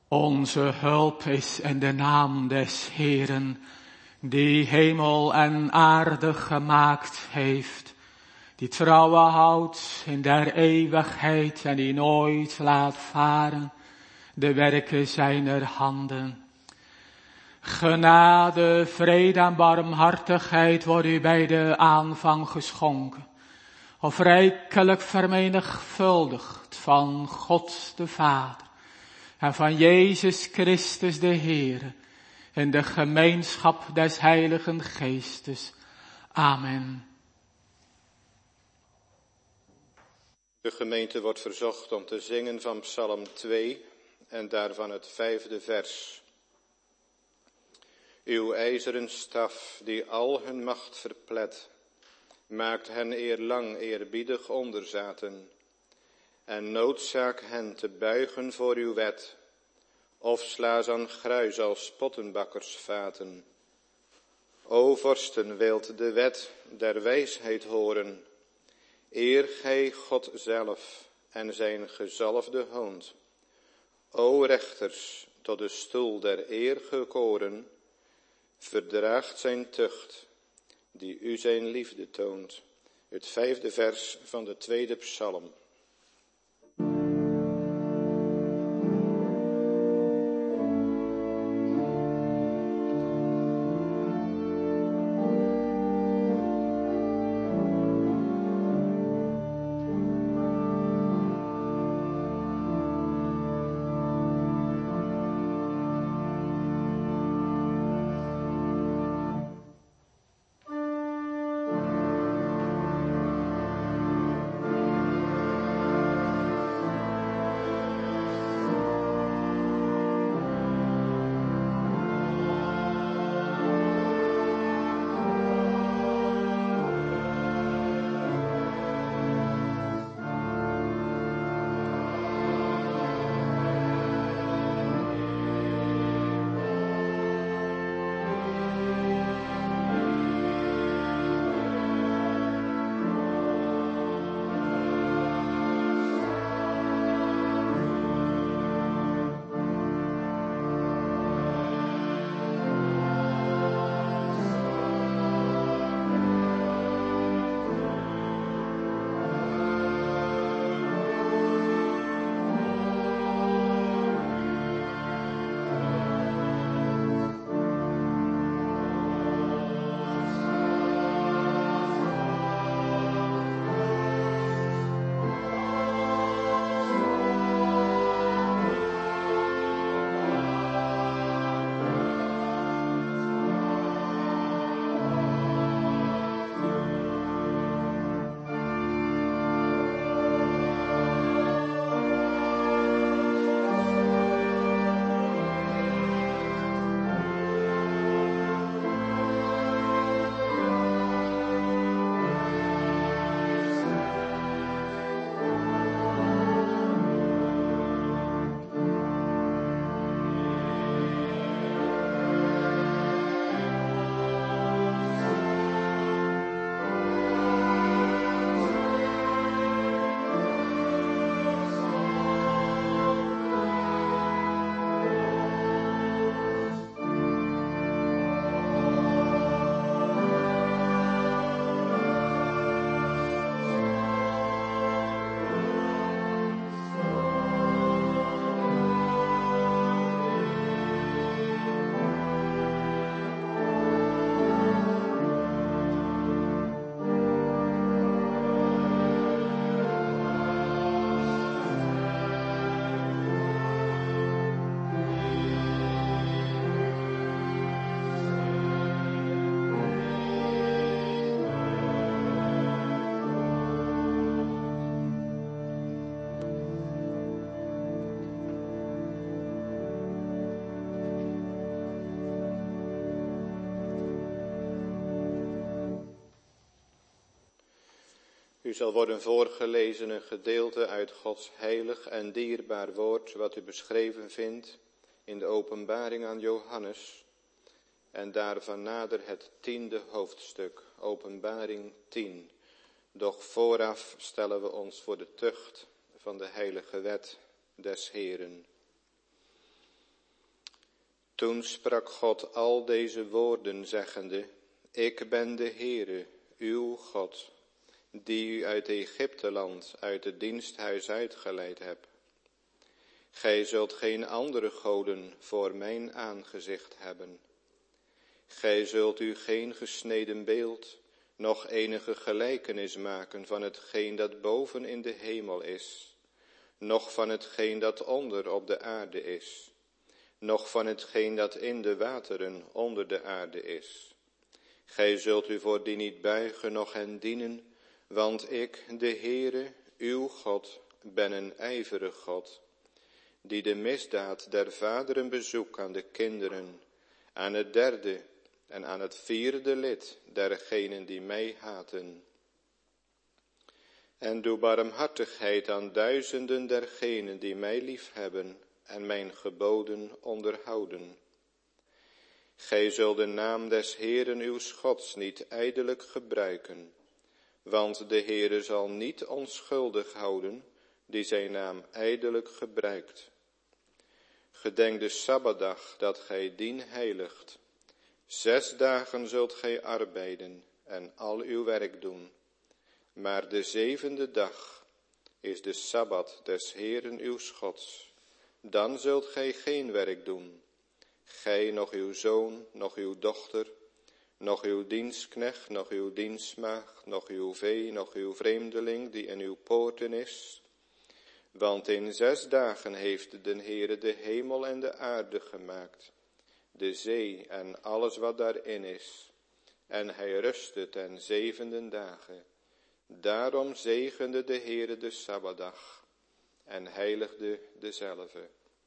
Onze hulp is in de naam des Heeren, die hemel en aarde gemaakt heeft, die trouwen houdt in der eeuwigheid en die nooit laat varen de werken zijner handen. Genade, vrede en barmhartigheid worden u bij de aanvang geschonken, of rijkelijk vermenigvuldigd van God de Vader en van Jezus Christus de Heer, in de gemeenschap des Heiligen Geestes. Amen. De gemeente wordt verzocht om te zingen van Psalm 2 en daarvan het 5e vers. Uw ijzeren staf, die al hun macht verplet, maakt hen eerlang eerbiedig onderzaten en noodzaak hen te buigen voor uw wet, of sla ze aan gruis als pottenbakkersvaten. O vorsten, wilt de wet der wijsheid horen, eer gij God zelf en zijn gezalfde hoont. O rechters, tot de stoel der eer gekoren, verdraagt zijn tucht, die u zijn liefde toont. Het 5e vers van de 2e psalm. U zal worden voorgelezen een gedeelte uit Gods heilig en dierbaar woord, wat u beschreven vindt in de openbaring aan Johannes. En daarvan nader het 10e hoofdstuk, openbaring 10. Doch vooraf stellen we ons voor de tucht van de heilige wet des Heeren. Toen sprak God al deze woorden zeggende, ik ben de Heere, uw God, die u uit Egypteland, uit het diensthuis uitgeleid heb. Gij zult geen andere goden voor mijn aangezicht hebben. Gij zult u geen gesneden beeld, noch enige gelijkenis maken van hetgeen dat boven in de hemel is, noch van hetgeen dat onder op de aarde is, noch van hetgeen dat in de wateren onder de aarde is. Gij zult u voor die niet buigen, noch hen dienen, want ik, de Heere, uw God, ben een ijverig God, die de misdaad der vaderen bezoekt aan de kinderen, aan het derde en aan het vierde lid dergenen die mij haten. En doe barmhartigheid aan duizenden dergenen die mij liefhebben en mijn geboden onderhouden. Gij zult de naam des Heeren uws Gods niet ijdelijk gebruiken, want de Heere zal niet onschuldig houden die zijn naam ijdelijk gebruikt. Gedenk de Sabbatdag dat gij dien heiligt. 6 dagen zult gij arbeiden en al uw werk doen. Maar de 7e dag is de Sabbat des Heeren uws Gods. Dan zult gij geen werk doen. Gij, noch uw zoon, noch uw dochter, noch uw dienstknecht, noch uw dienstmaagd, noch uw vee, noch uw vreemdeling die in uw poorten is. Want in 6 dagen heeft de Heere de hemel en de aarde gemaakt, de zee en alles wat daarin is. En hij rustte ten 7e dagen. Daarom zegende de Heere de Sabbatdag en heiligde dezelve.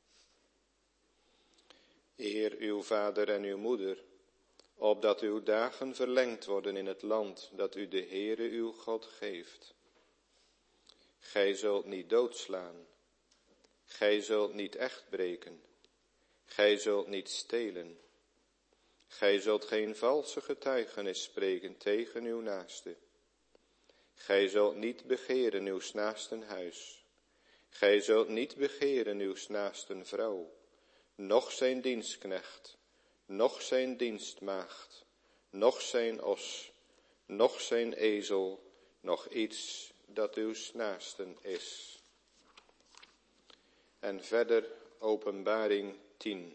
Eer uw vader en uw moeder, opdat uw dagen verlengd worden in het land dat u de Heere uw God geeft. Gij zult niet doodslaan. Gij zult niet echt breken. Gij zult niet stelen. Gij zult geen valse getuigenis spreken tegen uw naaste. Gij zult niet begeren uws naasten huis. Gij zult niet begeren uws naasten vrouw, noch zijn dienstknecht, noch zijn dienstmaagd, noch zijn os, noch zijn ezel, noch iets dat uws naasten is. En verder Openbaring 10.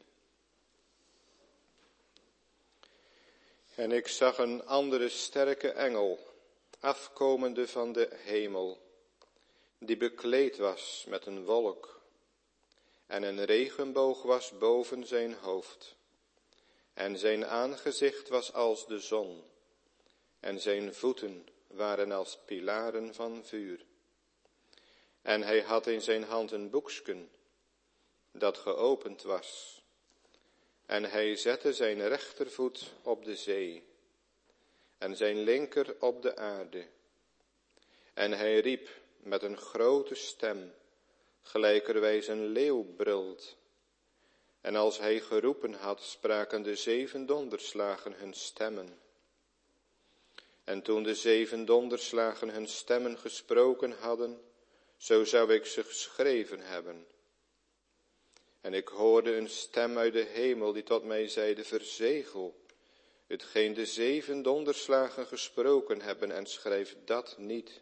En ik zag een andere sterke engel, afkomende van de hemel, die bekleed was met een wolk, en een regenboog was boven zijn hoofd, en zijn aangezicht was als de zon, en zijn voeten waren als pilaren van vuur. En hij had in zijn hand een boeksken, dat geopend was, en hij zette zijn rechtervoet op de zee, en zijn linker op de aarde. En hij riep met een grote stem, gelijkerwijs een leeuw brult. En als hij geroepen had, spraken de 7 donderslagen hun stemmen. En toen de 7 donderslagen hun stemmen gesproken hadden, zo zou ik ze geschreven hebben. En ik hoorde een stem uit de hemel die tot mij zeide, verzegel hetgeen de 7 donderslagen gesproken hebben en schrijf dat niet.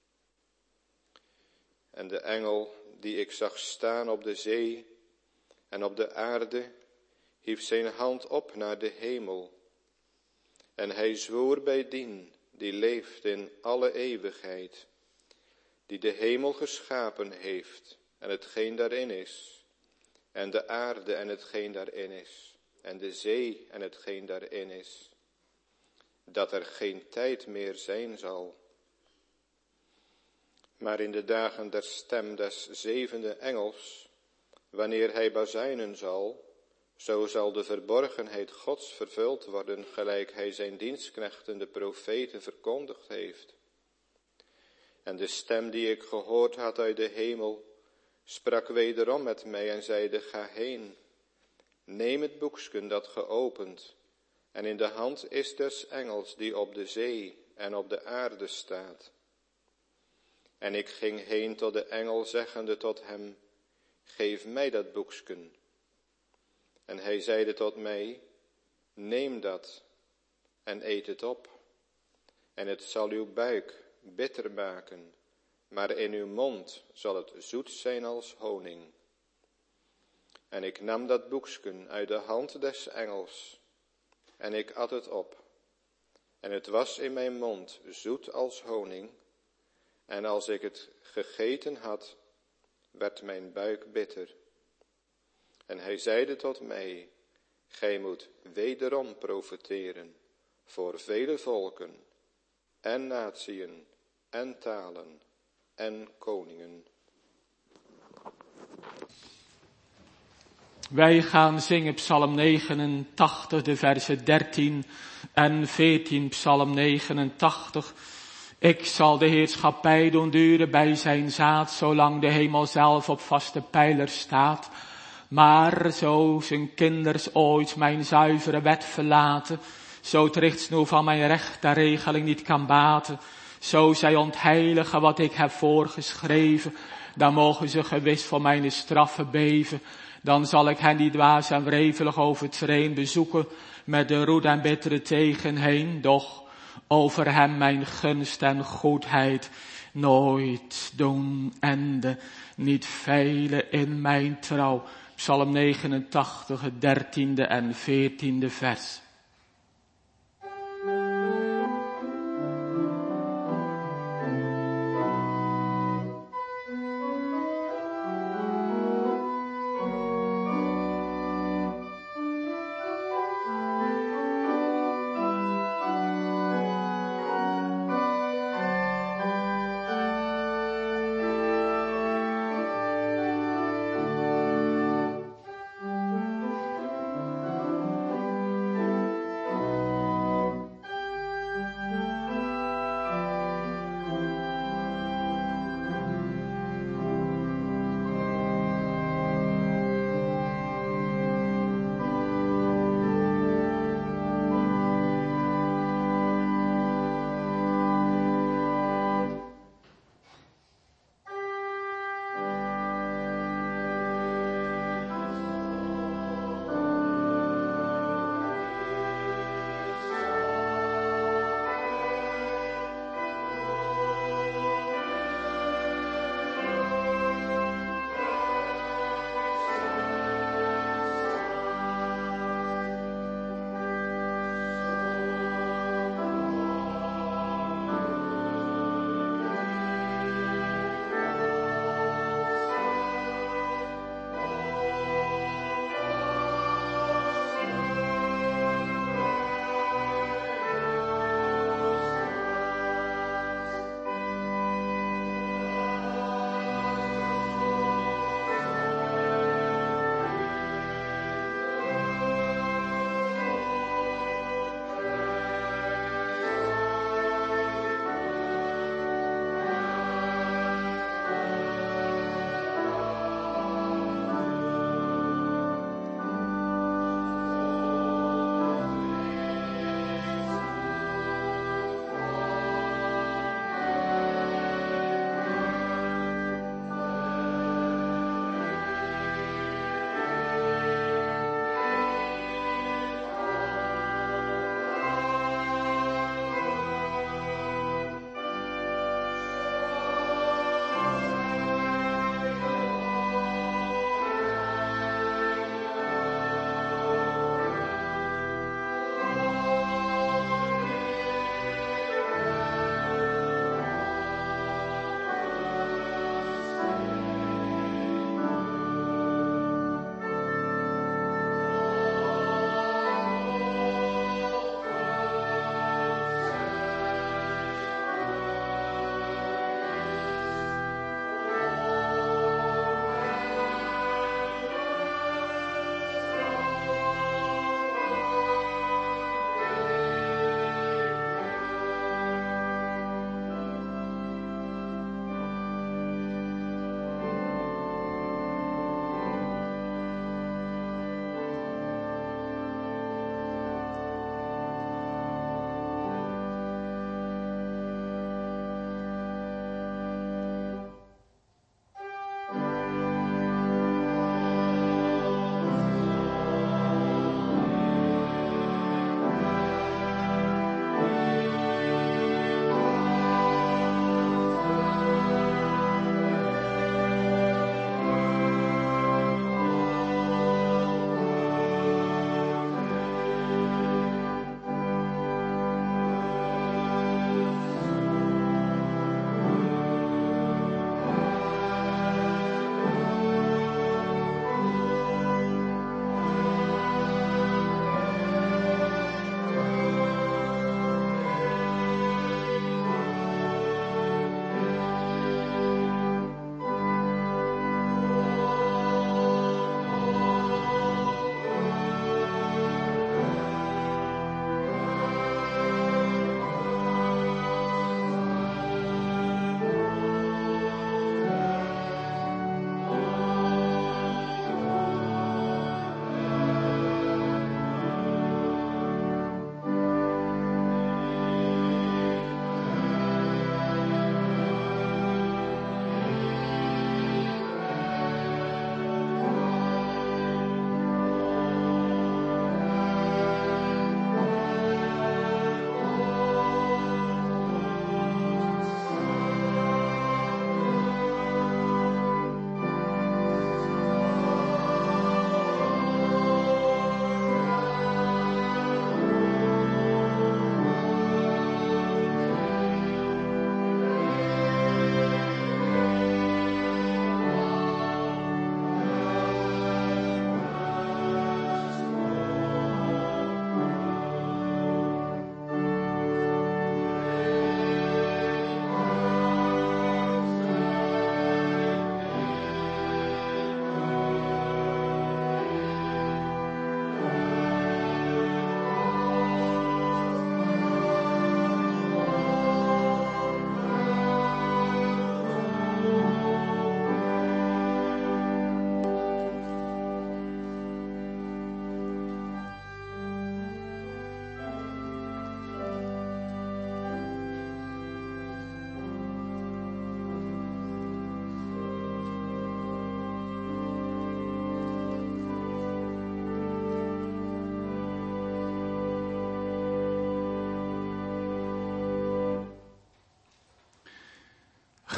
En de engel die ik zag staan op de zee en op de aarde, hief zijn hand op naar de hemel. En hij zwoer bij dien die leeft in alle eeuwigheid, die de hemel geschapen heeft en hetgeen daarin is, en de aarde en hetgeen daarin is, en de zee en hetgeen daarin is, dat er geen tijd meer zijn zal. Maar in de dagen der stem des 7e engels, wanneer hij bazuinen zal, zo zal de verborgenheid Gods vervuld worden, gelijk hij zijn dienstknechten de profeten verkondigd heeft. En de stem die ik gehoord had uit de hemel, sprak wederom met mij en zeide, ga heen, neem het boeksken dat geopend, en in de hand is des engels die op de zee en op de aarde staat. En ik ging heen tot de engel, zeggende tot hem, geef mij dat boeksken. En hij zeide tot mij, neem dat en eet het op. En het zal uw buik bitter maken, maar in uw mond zal het zoet zijn als honing. En ik nam dat boeksken uit de hand des engels, en ik at het op. En het was in mijn mond zoet als honing, en als ik het gegeten had, werd mijn buik bitter. En hij zeide tot mij, gij moet wederom profeteren voor vele volken en natieën en talen en koningen. Wij gaan zingen Psalm 89, de versen 13 en 14, Psalm 89. Ik zal de heerschappij doen duren bij zijn zaad, zolang de hemel zelf op vaste pijlers staat. Maar zo zijn kinders ooit mijn zuivere wet verlaten, zo het richtsnoer van mijn recht de regeling niet kan baten, zo zij ontheiligen wat ik heb voorgeschreven, dan mogen ze gewis voor mijn straffen beven. Dan zal ik hen die dwaas en wrevelig overtreden bezoeken met de roet en bittere tegen heen, doch over hem mijn gunst en goedheid nooit doen ende, niet vele in mijn trouw. Psalm 89, het 13e en 14e vers.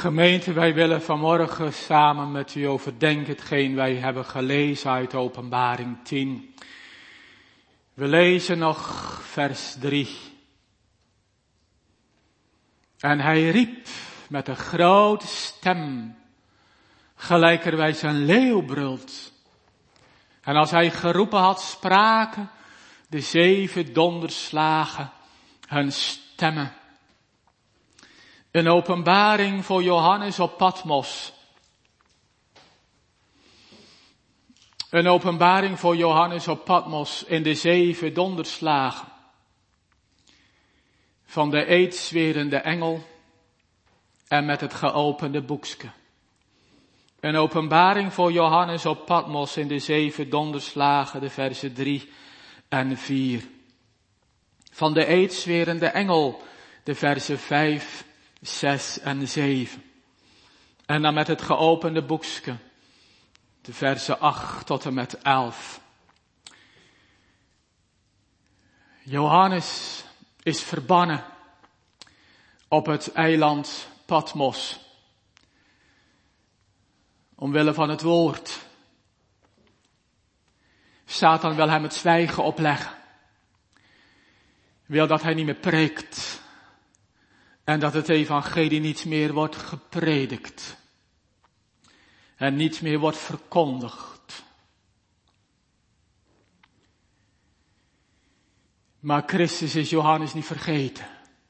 Gemeente, wij willen vanmorgen samen met u overdenken hetgeen wij hebben gelezen uit Openbaring 10. We lezen nog vers 3. En hij riep met een grote stem, gelijkerwijs een leeuw brult. En als hij geroepen had, spraken de 7 donderslagen hun stemmen. Een openbaring voor Johannes op Patmos. Een openbaring voor Johannes op Patmos in de 7 donderslagen van de eedzwerende engel en met het geopende boekske. Een openbaring voor Johannes op Patmos in de 7 donderslagen, de versen 3 en 4. Van de eedzwerende engel, de versen 5, 6 en 7. En dan met het geopende boekske, de versen 8 tot en met 11. Johannes is verbannen op het eiland Patmos. Omwille van het woord. Satan wil hem het zwijgen opleggen. Wil dat hij niet meer preekt. En dat het evangelie niet meer wordt gepredikt. En niet meer wordt verkondigd. Maar Christus is Johannes niet vergeten.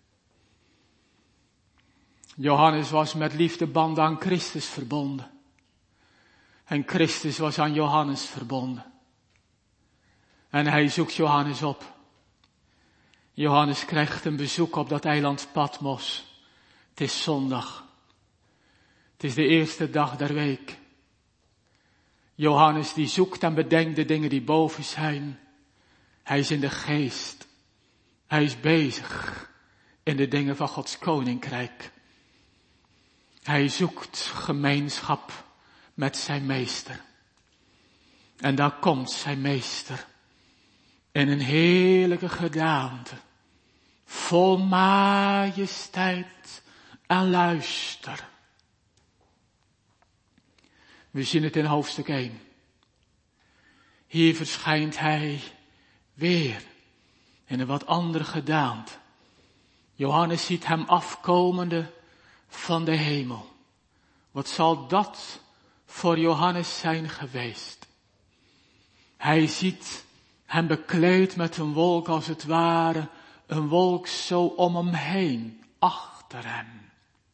Johannes was met liefdeband aan Christus verbonden. En Christus was aan Johannes verbonden. En hij zoekt Johannes op. Johannes krijgt een bezoek op dat eiland Patmos. Het is zondag. Het is de eerste dag der week. Johannes die zoekt en bedenkt de dingen die boven zijn. Hij is in de geest. Hij is bezig in de dingen van Gods koninkrijk. Hij zoekt gemeenschap met zijn meester. En daar komt zijn meester. In een heerlijke gedaante. Vol majesteit en luister. We zien het in hoofdstuk 1. Hier verschijnt hij weer. In een wat andere gedaante. Johannes ziet hem afkomende van de hemel. Wat zal dat voor Johannes zijn geweest? Hij ziet hem bekleed met een wolk als het ware, een wolk zo om hem heen, achter hem.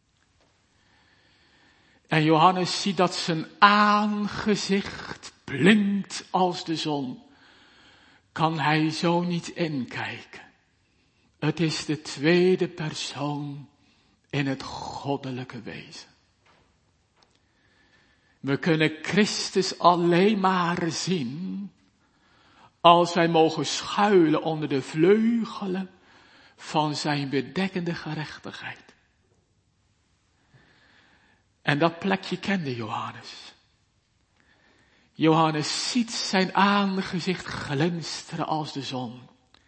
En Johannes ziet dat zijn aangezicht blinkt als de zon. Kan hij zo niet inkijken? Het is de tweede persoon in het goddelijke wezen. We kunnen Christus alleen maar zien als wij mogen schuilen onder de vleugelen van zijn bedekkende gerechtigheid. En dat plekje kende Johannes. Johannes ziet zijn aangezicht glinsteren als de zon.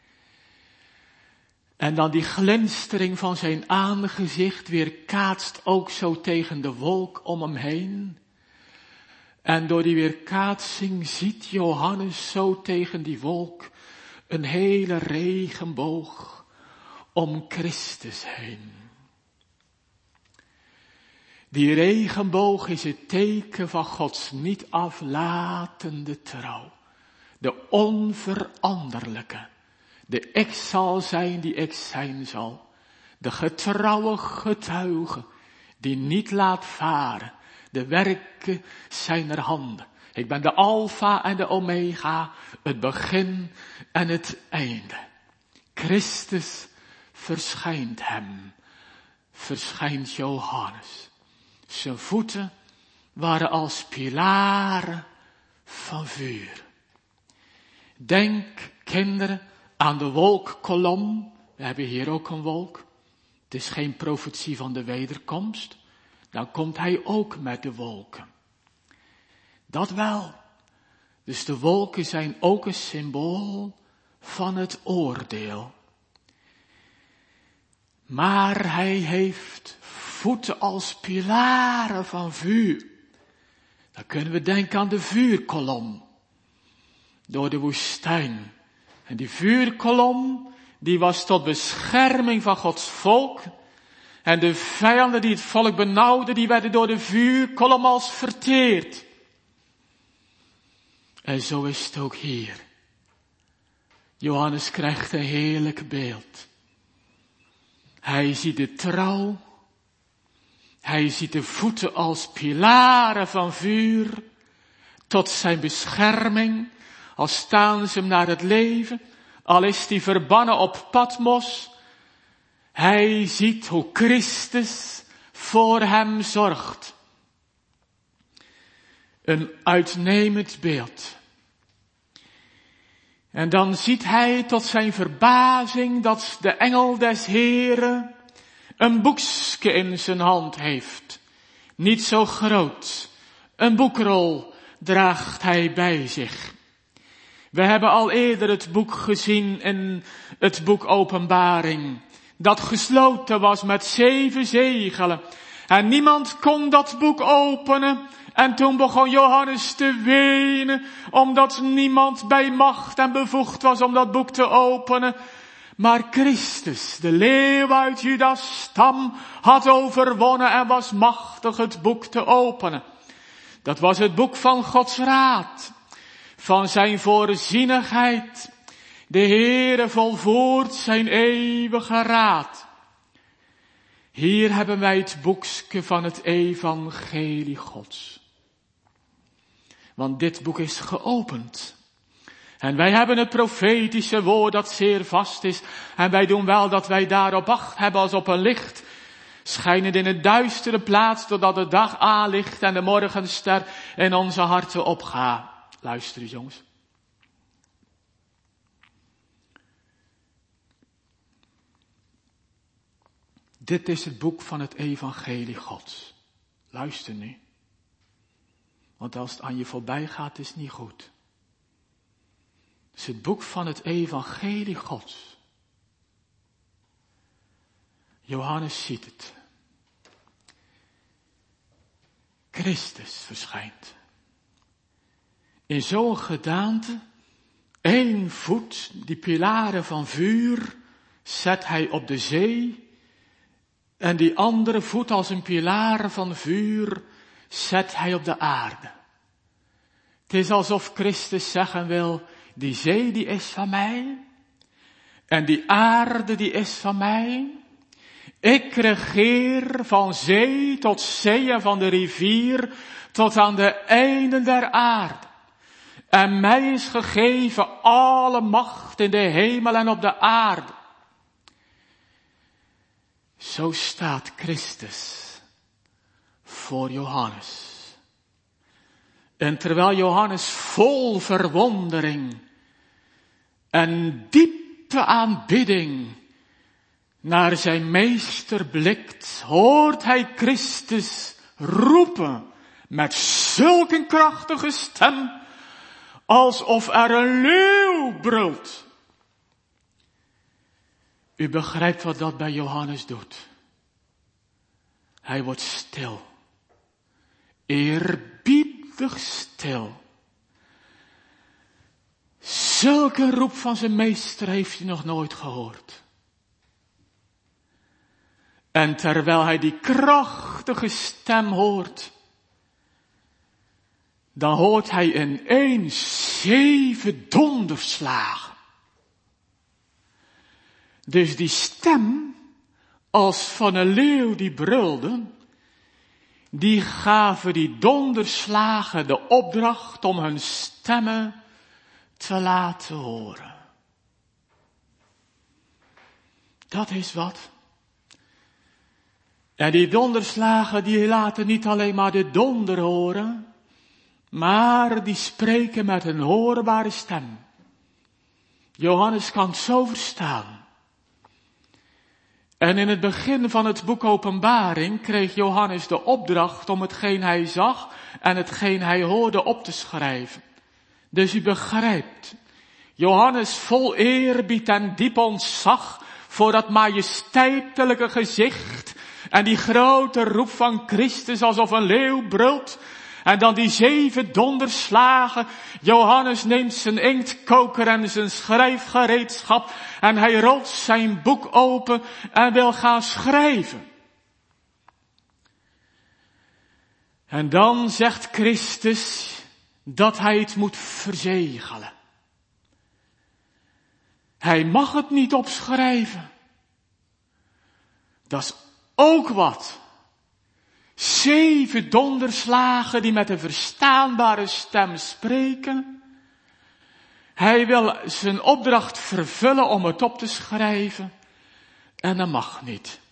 En dan die glinstering van zijn aangezicht weerkaatst ook zo tegen de wolk om hem heen. En door die weerkaatsing ziet Johannes zo tegen die wolk een hele regenboog om Christus heen. Die regenboog is het teken van Gods niet aflatende trouw. De onveranderlijke. De ik zal zijn die ik zijn zal. De getrouwe getuige die niet laat varen. De werken zijner handen. Ik ben de Alpha en de Omega, het begin en het einde. Christus verschijnt hem, verschijnt Johannes. Zijn voeten waren als pilaren van vuur. Denk, kinderen, aan de wolkkolom. We hebben hier ook een wolk. Het is geen profetie van de wederkomst. Dan komt hij ook met de wolken. Dat wel. Dus de wolken zijn ook een symbool van het oordeel. Maar hij heeft voeten als pilaren van vuur. Dan kunnen we denken aan de vuurkolom door de woestijn. En die vuurkolom, die was tot bescherming van Gods volk. En de vijanden die het volk benauwden, die werden door de vuurkolom als verteerd. En zo is het ook hier. Johannes krijgt een heerlijk beeld. Hij ziet de trouw. Hij ziet de voeten als pilaren van vuur. Tot zijn bescherming. Al staan ze hem naar het leven. Al is hij verbannen op Patmos. Hij ziet hoe Christus voor hem zorgt. Een uitnemend beeld. En dan ziet hij tot zijn verbazing dat de engel des Heren een boekje in zijn hand heeft. Niet zo groot. Een boekrol draagt hij bij zich. We hebben al eerder het boek gezien in het boek Openbaring. Dat gesloten was met 7 zegelen. En niemand kon dat boek openen. En toen begon Johannes te wenen, omdat niemand bij macht en bevoegd was om dat boek te openen. Maar Christus, de leeuw uit Judas stam, had overwonnen en was machtig het boek te openen. Dat was het boek van Gods raad, van zijn voorzienigheid. De Heere volvoert zijn eeuwige raad. Hier hebben wij het boekje van het evangelie Gods. Want dit boek is geopend. En wij hebben het profetische woord dat zeer vast is. En wij doen wel dat wij daarop acht hebben als op een licht. Schijnend in een duistere plaats totdat de dag aanlicht en de morgenster in onze harten opgaat. Luister eens jongens. Dit is het boek van het evangelie Gods. Luister nu. Want als het aan je voorbij gaat, is het niet goed. Het is het boek van het evangelie Gods. Johannes ziet het. Christus verschijnt. In zo'n gedaante, 1 voet, die pilaren van vuur, zet hij op de zee. En die andere voet als een pilaar van vuur zet hij op de aarde. Het is alsof Christus zeggen wil, die zee die is van mij. En die aarde die is van mij. Ik regeer van zee tot zee en van de rivier tot aan de einden der aarde. En mij is gegeven alle macht in de hemel en op de aarde. Zo staat Christus voor Johannes. En terwijl Johannes vol verwondering en diepe aanbidding naar zijn meester blikt, hoort hij Christus roepen met zulk een krachtige stem, alsof er een leeuw brult. U begrijpt wat dat bij Johannes doet. Hij wordt stil. Eerbiedig stil. Zulke roep van zijn meester heeft hij nog nooit gehoord. En terwijl hij die krachtige stem hoort, dan hoort hij ineens 7 donderslagen. Dus die stem, als van een leeuw die brulde, die gaven die donderslagen de opdracht om hun stemmen te laten horen. Dat is wat. En die donderslagen die laten niet alleen maar de donder horen, maar die spreken met een hoorbare stem. Johannes kan het zo verstaan. En in het begin van het boek Openbaring kreeg Johannes de opdracht om hetgeen hij zag en hetgeen hij hoorde op te schrijven. Dus u begrijpt, Johannes vol eerbied en diep ontzag voor dat majesteitelijke gezicht En die grote roep van Christus alsof een leeuw brult. En dan die 7 donderslagen. Johannes neemt zijn inktkoker en zijn schrijfgereedschap. En hij rolt zijn boek open en wil gaan schrijven. En dan zegt Christus dat hij het moet verzegelen. Hij mag het niet opschrijven. Dat is ook wat. 7 donderslagen die met een verstaanbare stem spreken. Hij wil zijn opdracht vervullen om het op te schrijven. En dat mag niet.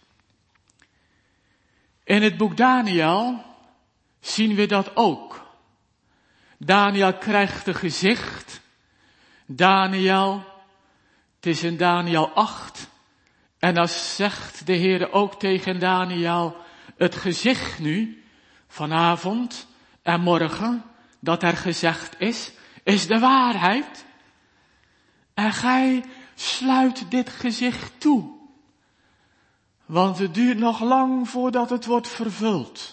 In het boek Daniel zien we dat ook. Daniel krijgt een gezicht. Daniel, het is in Daniel 8. En dan zegt de Heer ook tegen Daniel, het gezicht nu, vanavond en morgen, dat er gezegd is de waarheid. En gij sluit dit gezicht toe. Want het duurt nog lang voordat het wordt vervuld.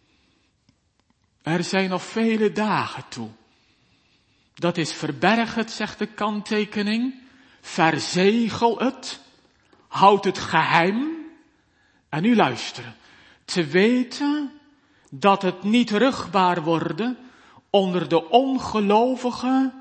Er zijn nog vele dagen toe. Dat is verberg het, zegt de kanttekening. Verzegel het. Houd het geheim. En nu luisteren. Te weten dat het niet rugbaar worden onder de ongelovigen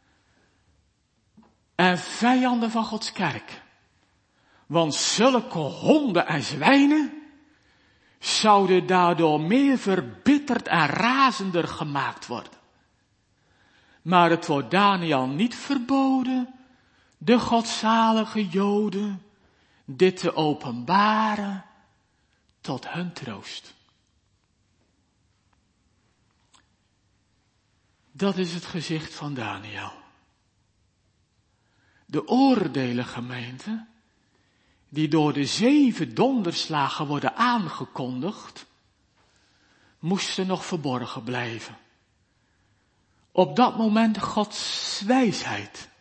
en vijanden van Gods kerk. Want zulke honden en zwijnen zouden daardoor meer verbitterd en razender gemaakt worden. Maar het wordt Daniel niet verboden, de godzalige Joden, dit te openbaren tot hun troost. Dat is het gezicht van Daniel. De oordelen, gemeente, die door de 7 donderslagen worden aangekondigd, moesten nog verborgen blijven. Op dat moment Gods wijsheid.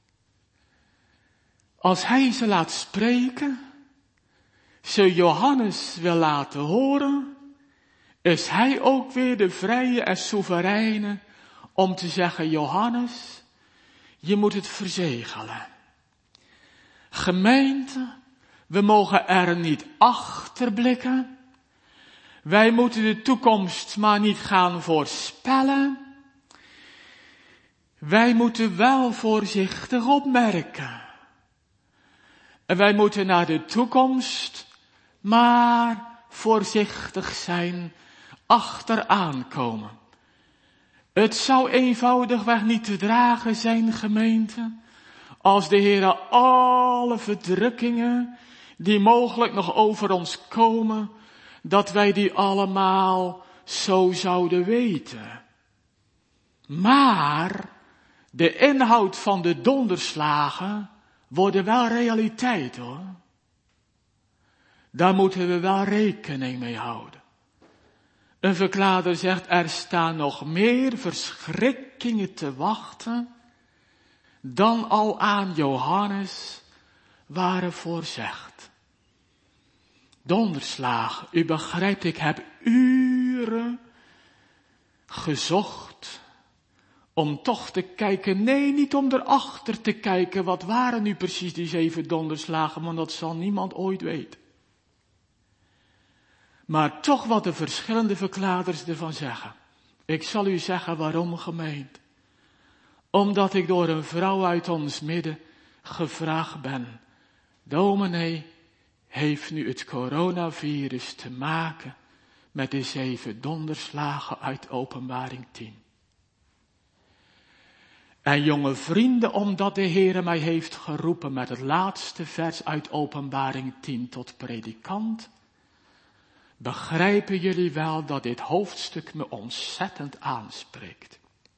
Als hij ze laat spreken, ze Johannes wil laten horen, is hij ook weer de vrije en soevereine om te zeggen, Johannes, je moet het verzegelen. Gemeente, we mogen er niet achterblikken. Wij moeten de toekomst maar niet gaan voorspellen. Wij moeten wel voorzichtig opmerken. En wij moeten naar de toekomst maar voorzichtig zijn, achteraan komen. Het zou eenvoudigweg niet te dragen zijn, gemeente, als de Heer alle verdrukkingen die mogelijk nog over ons komen, dat wij die allemaal zo zouden weten. Maar de inhoud van de donderslagen worden wel realiteit, hoor. Daar moeten we wel rekening mee houden. Een verklaarder zegt, er staan nog meer verschrikkingen te wachten dan al aan Johannes waren voorzegd. Donderslagen, u begrijpt, ik heb uren gezocht om toch te kijken, nee, niet om erachter te kijken, wat waren nu precies die 7 donderslagen, want dat zal niemand ooit weten. Maar toch wat de verschillende verklaarders ervan zeggen. Ik zal u zeggen waarom, gemeente. Omdat ik door een vrouw uit ons midden gevraagd ben. Dominee, heeft nu het coronavirus te maken met de 7 donderslagen uit Openbaring 10? En jonge vrienden, omdat de Heere mij heeft geroepen met het laatste vers uit Openbaring 10 tot predikant, begrijpen jullie wel dat dit hoofdstuk me ontzettend aanspreekt.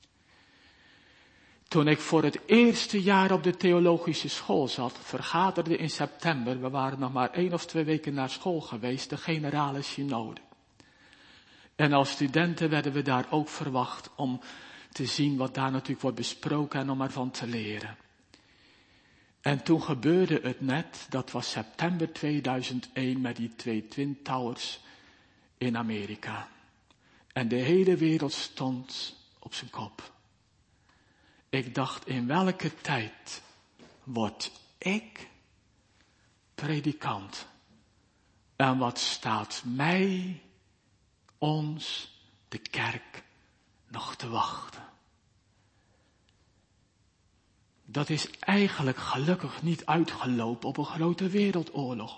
Toen ik voor het eerste jaar op de theologische school zat, vergaderde in september, we waren nog maar 1 of 2 weken naar school geweest, de generale synode. En als studenten werden we daar ook verwacht om te zien wat daar natuurlijk wordt besproken en om ervan te leren. En toen gebeurde het net, dat was september 2001 met die 2 Twin Towers in Amerika. En de hele wereld stond op zijn kop. Ik dacht, in welke tijd word ik predikant? En wat staat mij, ons, de kerk, nog te wachten? Dat is eigenlijk gelukkig niet uitgelopen op een grote wereldoorlog.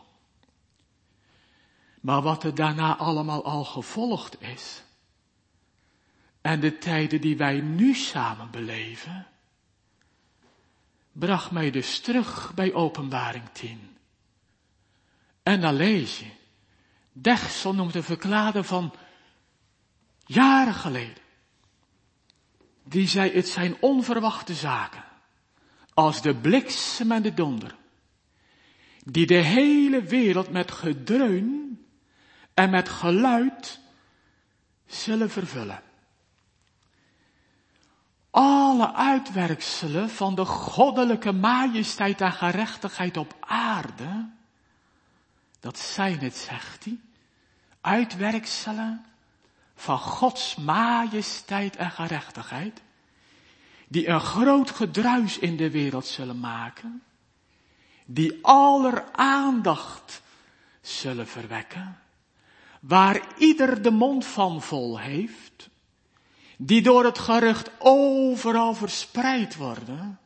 Maar wat er daarna allemaal al gevolgd is, en de tijden die wij nu samen beleven, bracht mij dus terug bij Openbaring 10. En dan lees je, Dechsel noemt een verklaarder van jaren geleden. Die zei, het zijn onverwachte zaken, als de bliksem en de donder, die de hele wereld met gedreun en met geluid zullen vervullen. Alle uitwerkselen van de goddelijke majesteit en gerechtigheid op aarde, dat zijn het, zegt hij, uitwerkselen van Gods majesteit en gerechtigheid, die een groot gedruis in de wereld zullen maken, die aller aandacht zullen verwekken, waar ieder de mond van vol heeft, die door het gerucht overal verspreid worden.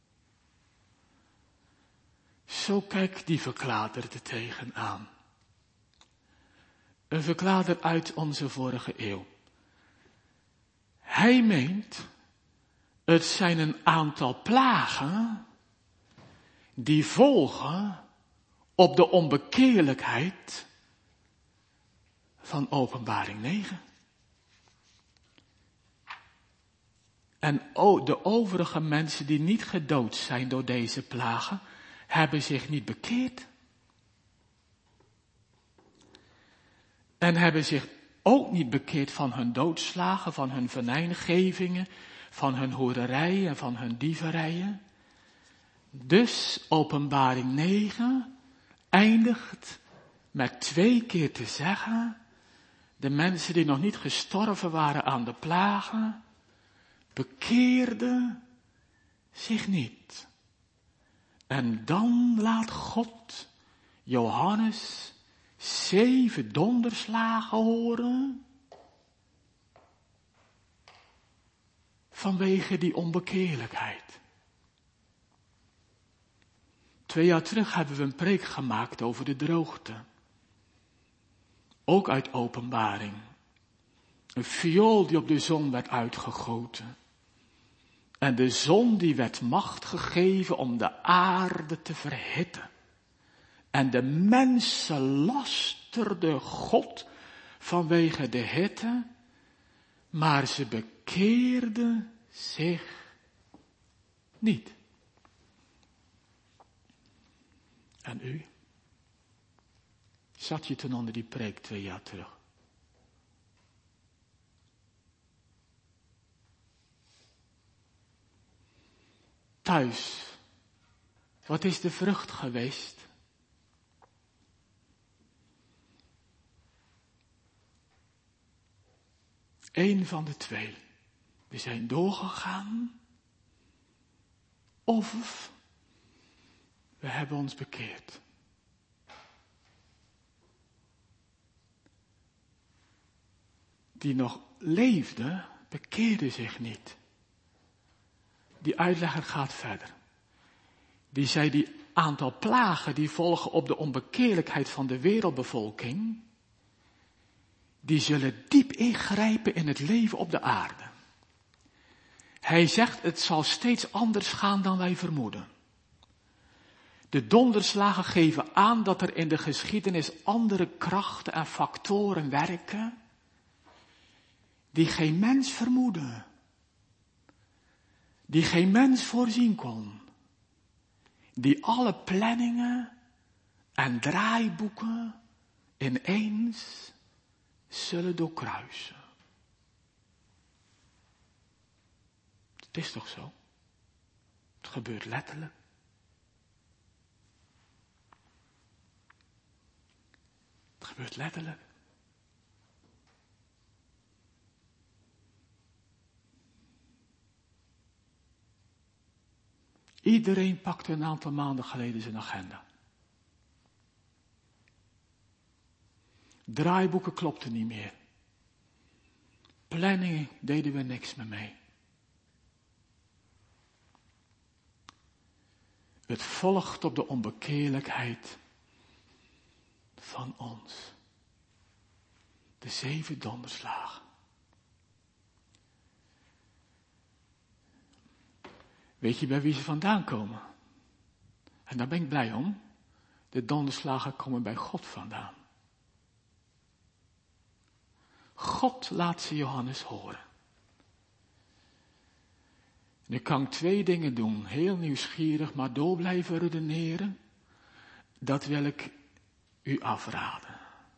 Zo kijkt die verklaarder er tegenaan. Een verklaarder uit onze vorige eeuw. Hij meent, het zijn een aantal plagen die volgen op de onbekeerlijkheid van Openbaring 9. En de overige mensen die niet gedood zijn door deze plagen, hebben zich niet bekeerd. En hebben zich ook niet bekeerd van hun doodslagen, van hun venijngevingen, van hun hoererijen en van hun dieverijen. Dus Openbaring 9 eindigt met 2 keer te zeggen, de mensen die nog niet gestorven waren aan de plagen, bekeerden zich niet. En dan laat God Johannes 7 donderslagen horen, vanwege die onbekeerlijkheid. 2 jaar terug hebben we een preek gemaakt over de droogte. Ook uit Openbaring. Een viool die op de zon werd uitgegoten. En de zon die werd macht gegeven om de aarde te verhitten. En de mensen lasterden God vanwege de hitte, maar ze bekeerden zich niet. En u? Zat je toen onder die preek 2 jaar terug? Thuis, wat is de vrucht geweest? Eén van de 2. We zijn doorgegaan, of we hebben ons bekeerd. Die nog leefde, bekeerde zich niet. Die uitlegger gaat verder. Die zei, die aantal plagen die volgen op de onbekeerlijkheid van de wereldbevolking, die zullen diep ingrijpen in het leven op de aarde. Hij zegt, het zal steeds anders gaan dan wij vermoeden. De donderslagen geven aan dat er in de geschiedenis andere krachten en factoren werken, die geen mens vermoedde, die geen mens voorzien kon, die alle planningen en draaiboeken ineens zullen doorkruisen. Het is toch zo? Het gebeurt letterlijk. gebeurt letterlijk. Iedereen pakte een aantal maanden geleden zijn agenda. Draaiboeken klopten niet meer. Planningen deden we niks meer mee. Het volgt op de onbekeerlijkheid van ons. De 7 donderslagen. Weet je bij wie ze vandaan komen? En daar ben ik blij om. De donderslagen komen bij God vandaan. God laat ze Johannes horen. Nu kan ik 2 dingen doen. Heel nieuwsgierig, maar door blijven redeneren. Dat wil ik u afraden.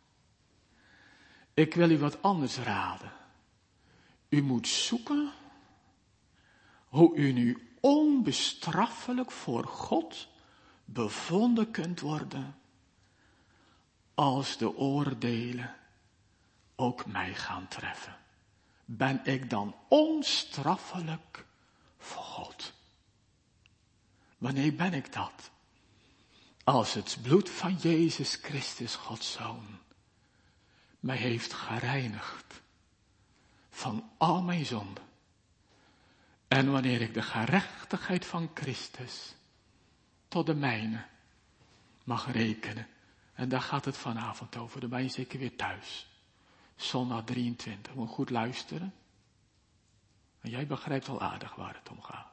Ik wil u wat anders raden. U moet zoeken hoe u nu onbestraffelijk voor God bevonden kunt worden als de oordelen ook mij gaan treffen. Ben ik dan onstraffelijk voor God? Wanneer ben ik dat? Als het bloed van Jezus Christus, Gods Zoon, mij heeft gereinigd van al mijn zonden. En wanneer ik de gerechtigheid van Christus tot de mijne mag rekenen. En daar gaat het vanavond over. Dan ben je zeker weer thuis. Zondag 23. Moet goed luisteren. En jij begrijpt al aardig waar het om gaat.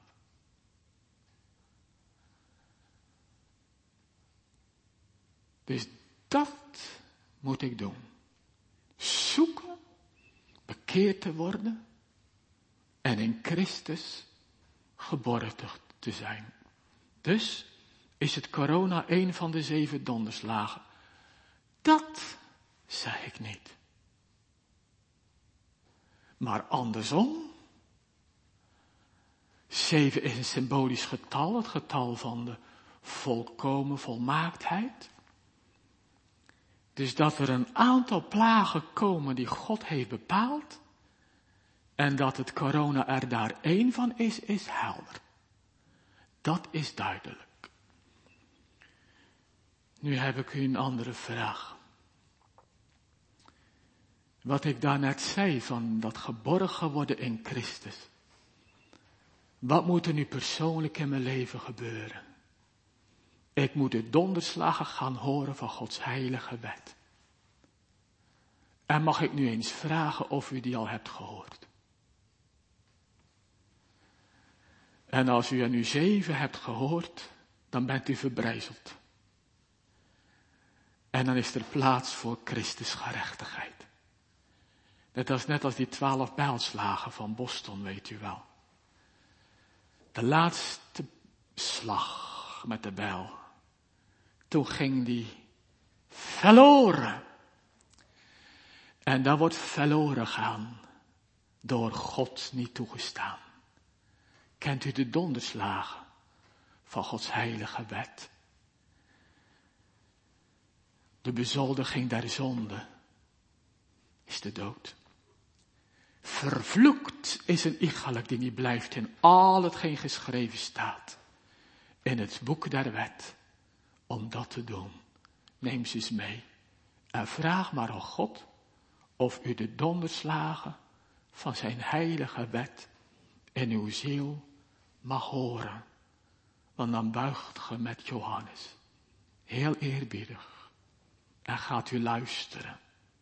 Dus dat moet ik doen. Zoeken, bekeerd te worden en in Christus geborgen te zijn. Dus is het corona een van de 7 donderslagen. Dat zeg ik niet. Maar andersom. 7 is een symbolisch getal, het getal van de volkomen volmaaktheid. Dus dat er een aantal plagen komen die God heeft bepaald. En dat het corona er daar 1 van is helder. Dat is duidelijk. Nu heb ik u een andere vraag. Wat ik daarnet zei van dat geborgen worden in Christus. Wat moet er nu persoonlijk in mijn leven gebeuren? Ik moet de donderslagen gaan horen van Gods heilige wet. En mag ik nu eens vragen of u die al hebt gehoord? En als u er nu 7 hebt gehoord, dan bent u verbrijzeld. En dan is er plaats voor Christus gerechtigheid. Dat is net als die 12 bijlslagen van Boston, weet u wel. De laatste slag met de bijl. Toen ging die verloren. En dat wordt verloren gaan. Door God niet toegestaan. Kent u de donderslagen van Gods heilige wet? De bezoldiging der zonde is de dood. Vervloekt is een iegelijk die niet blijft in al hetgeen geschreven staat. In het boek der wet. Om dat te doen. Neem ze eens mee. En vraag maar aan God of u de donderslagen van zijn heilige wet in uw ziel mag horen. Want dan buigt ge met Johannes. Heel eerbiedig. En gaat u luisteren.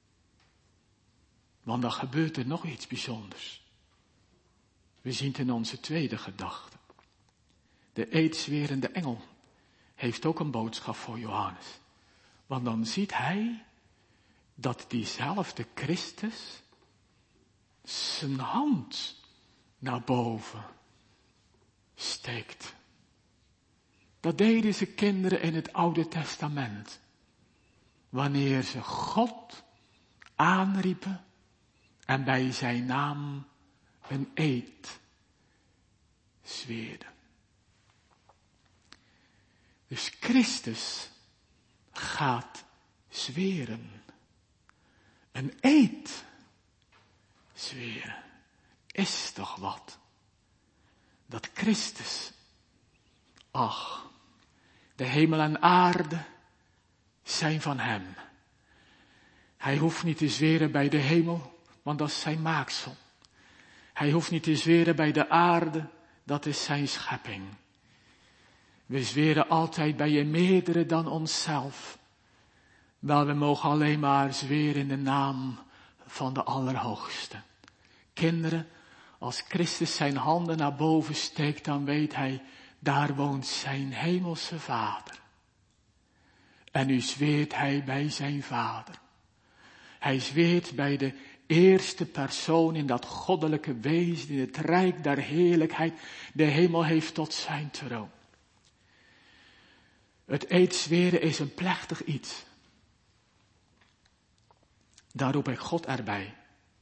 Want dan gebeurt er nog iets bijzonders. We zien het in onze tweede gedachte. De eedzwerende engel heeft ook een boodschap voor Johannes. Want dan ziet hij dat diezelfde Christus zijn hand naar boven steekt. Dat deden ze kinderen in het Oude Testament. Wanneer ze God aanriepen en bij zijn naam een eed zweerden. Dus Christus gaat zweren Een eed zweren is toch wat. Dat Christus, ach, de hemel en aarde zijn van hem. Hij hoeft niet te zweren bij de hemel, want dat is zijn maaksel. Hij hoeft niet te zweren bij de aarde, dat is zijn schepping. We zweren altijd bij een meerdere dan onszelf. Wel, we mogen alleen maar zweren in de naam van de Allerhoogste. Kinderen, als Christus zijn handen naar boven steekt, dan weet hij, daar woont zijn hemelse Vader. En nu zweert hij bij zijn Vader. Hij zweert bij de eerste persoon in dat goddelijke wezen, in het rijk der heerlijkheid. De hemel heeft tot zijn troon. Het eedzweren is een plechtig iets. Daar roep ik God erbij.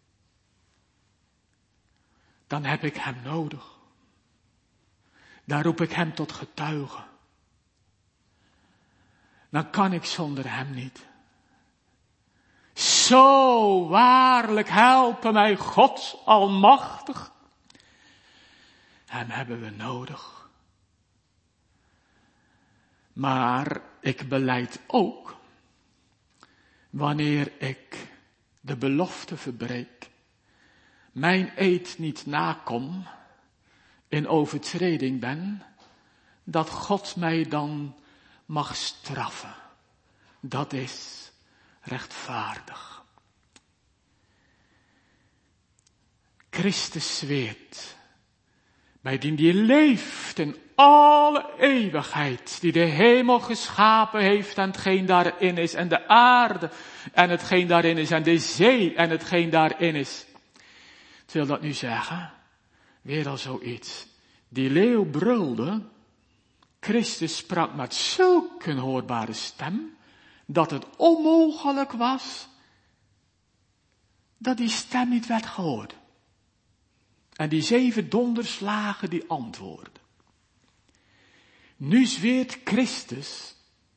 Dan heb ik hem nodig. Daar roep ik hem tot getuige. Dan kan ik zonder hem niet. Zo waarlijk helpen mij God almachtig. Hem hebben we nodig. Maar ik belijd ook, wanneer ik de belofte verbreek, mijn eed niet nakom, in overtreding ben, dat God mij dan mag straffen. Dat is rechtvaardig. Christus zweert, bij die leeft in alle eeuwigheid, die de hemel geschapen heeft en hetgeen daarin is, en de aarde en hetgeen daarin is, en de zee en hetgeen daarin is. Ik wil dat nu zeggen, weer al zoiets. Die leeuw brulde, Christus sprak met zulke hoorbare stem, dat het onmogelijk was dat die stem niet werd gehoord. En die 7 donderslagen die antwoorden. Nu zweert Christus,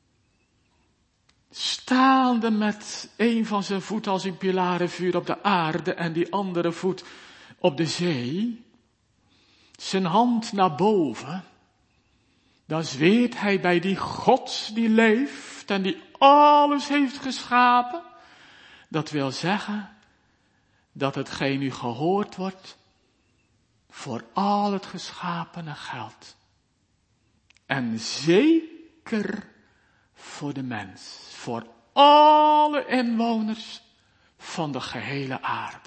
staande met een van zijn voeten als een pilarenvuur op de aarde en die andere voet op de zee, zijn hand naar boven, dan zweert hij bij die God die leeft en die alles heeft geschapen. Dat wil zeggen dat hetgeen nu gehoord wordt voor al het geschapene geldt. En zeker voor de mens, voor alle inwoners van de gehele aarde.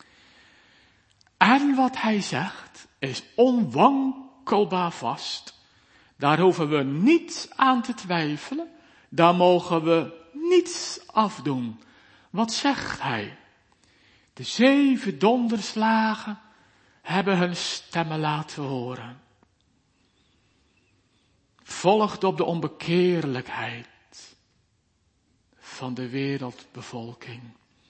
En wat hij zegt is onwankelbaar vast. Daar hoeven we niets aan te twijfelen. Daar mogen we niets afdoen. Wat zegt hij? De 7 donderslagen hebben hun stemmen laten horen. Volgt op de onbekeerlijkheid van de wereldbevolking.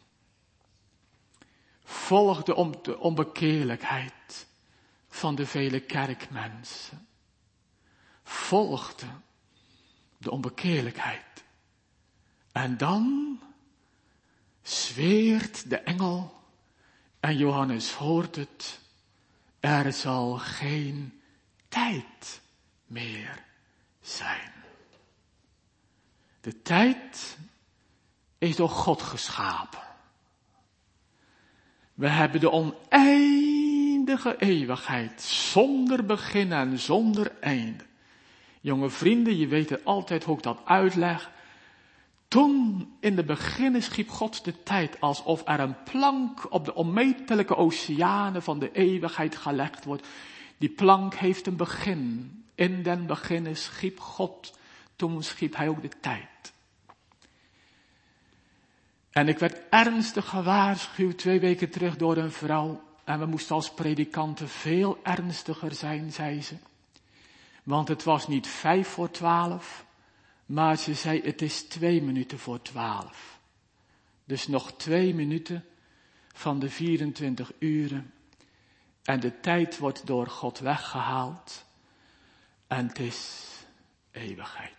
Volgt de onbekeerlijkheid van de vele kerkmensen. Volgde de onbekeerlijkheid. En dan zweert de engel, en Johannes hoort het, er zal geen tijd meer zijn. De tijd is door God geschapen. We hebben de oneindige eeuwigheid, zonder begin en zonder einde. Jonge vrienden, je weet het altijd hoe ik dat uitleg. Toen in de beginnen schiep God de tijd alsof er een plank op de onmetelijke oceanen van de eeuwigheid gelegd wordt. Die plank heeft een begin. In den beginnen schiep God, toen schiep hij ook de tijd. En ik werd ernstig gewaarschuwd 2 weken terug door een vrouw. En we moesten als predikanten veel ernstiger zijn, zei ze. Want het was niet 11:55, maar ze zei het is 2 minuten voor 12. Dus nog 2 minuten van de 24 uren. En de tijd wordt door God weggehaald. En het is eeuwigheid.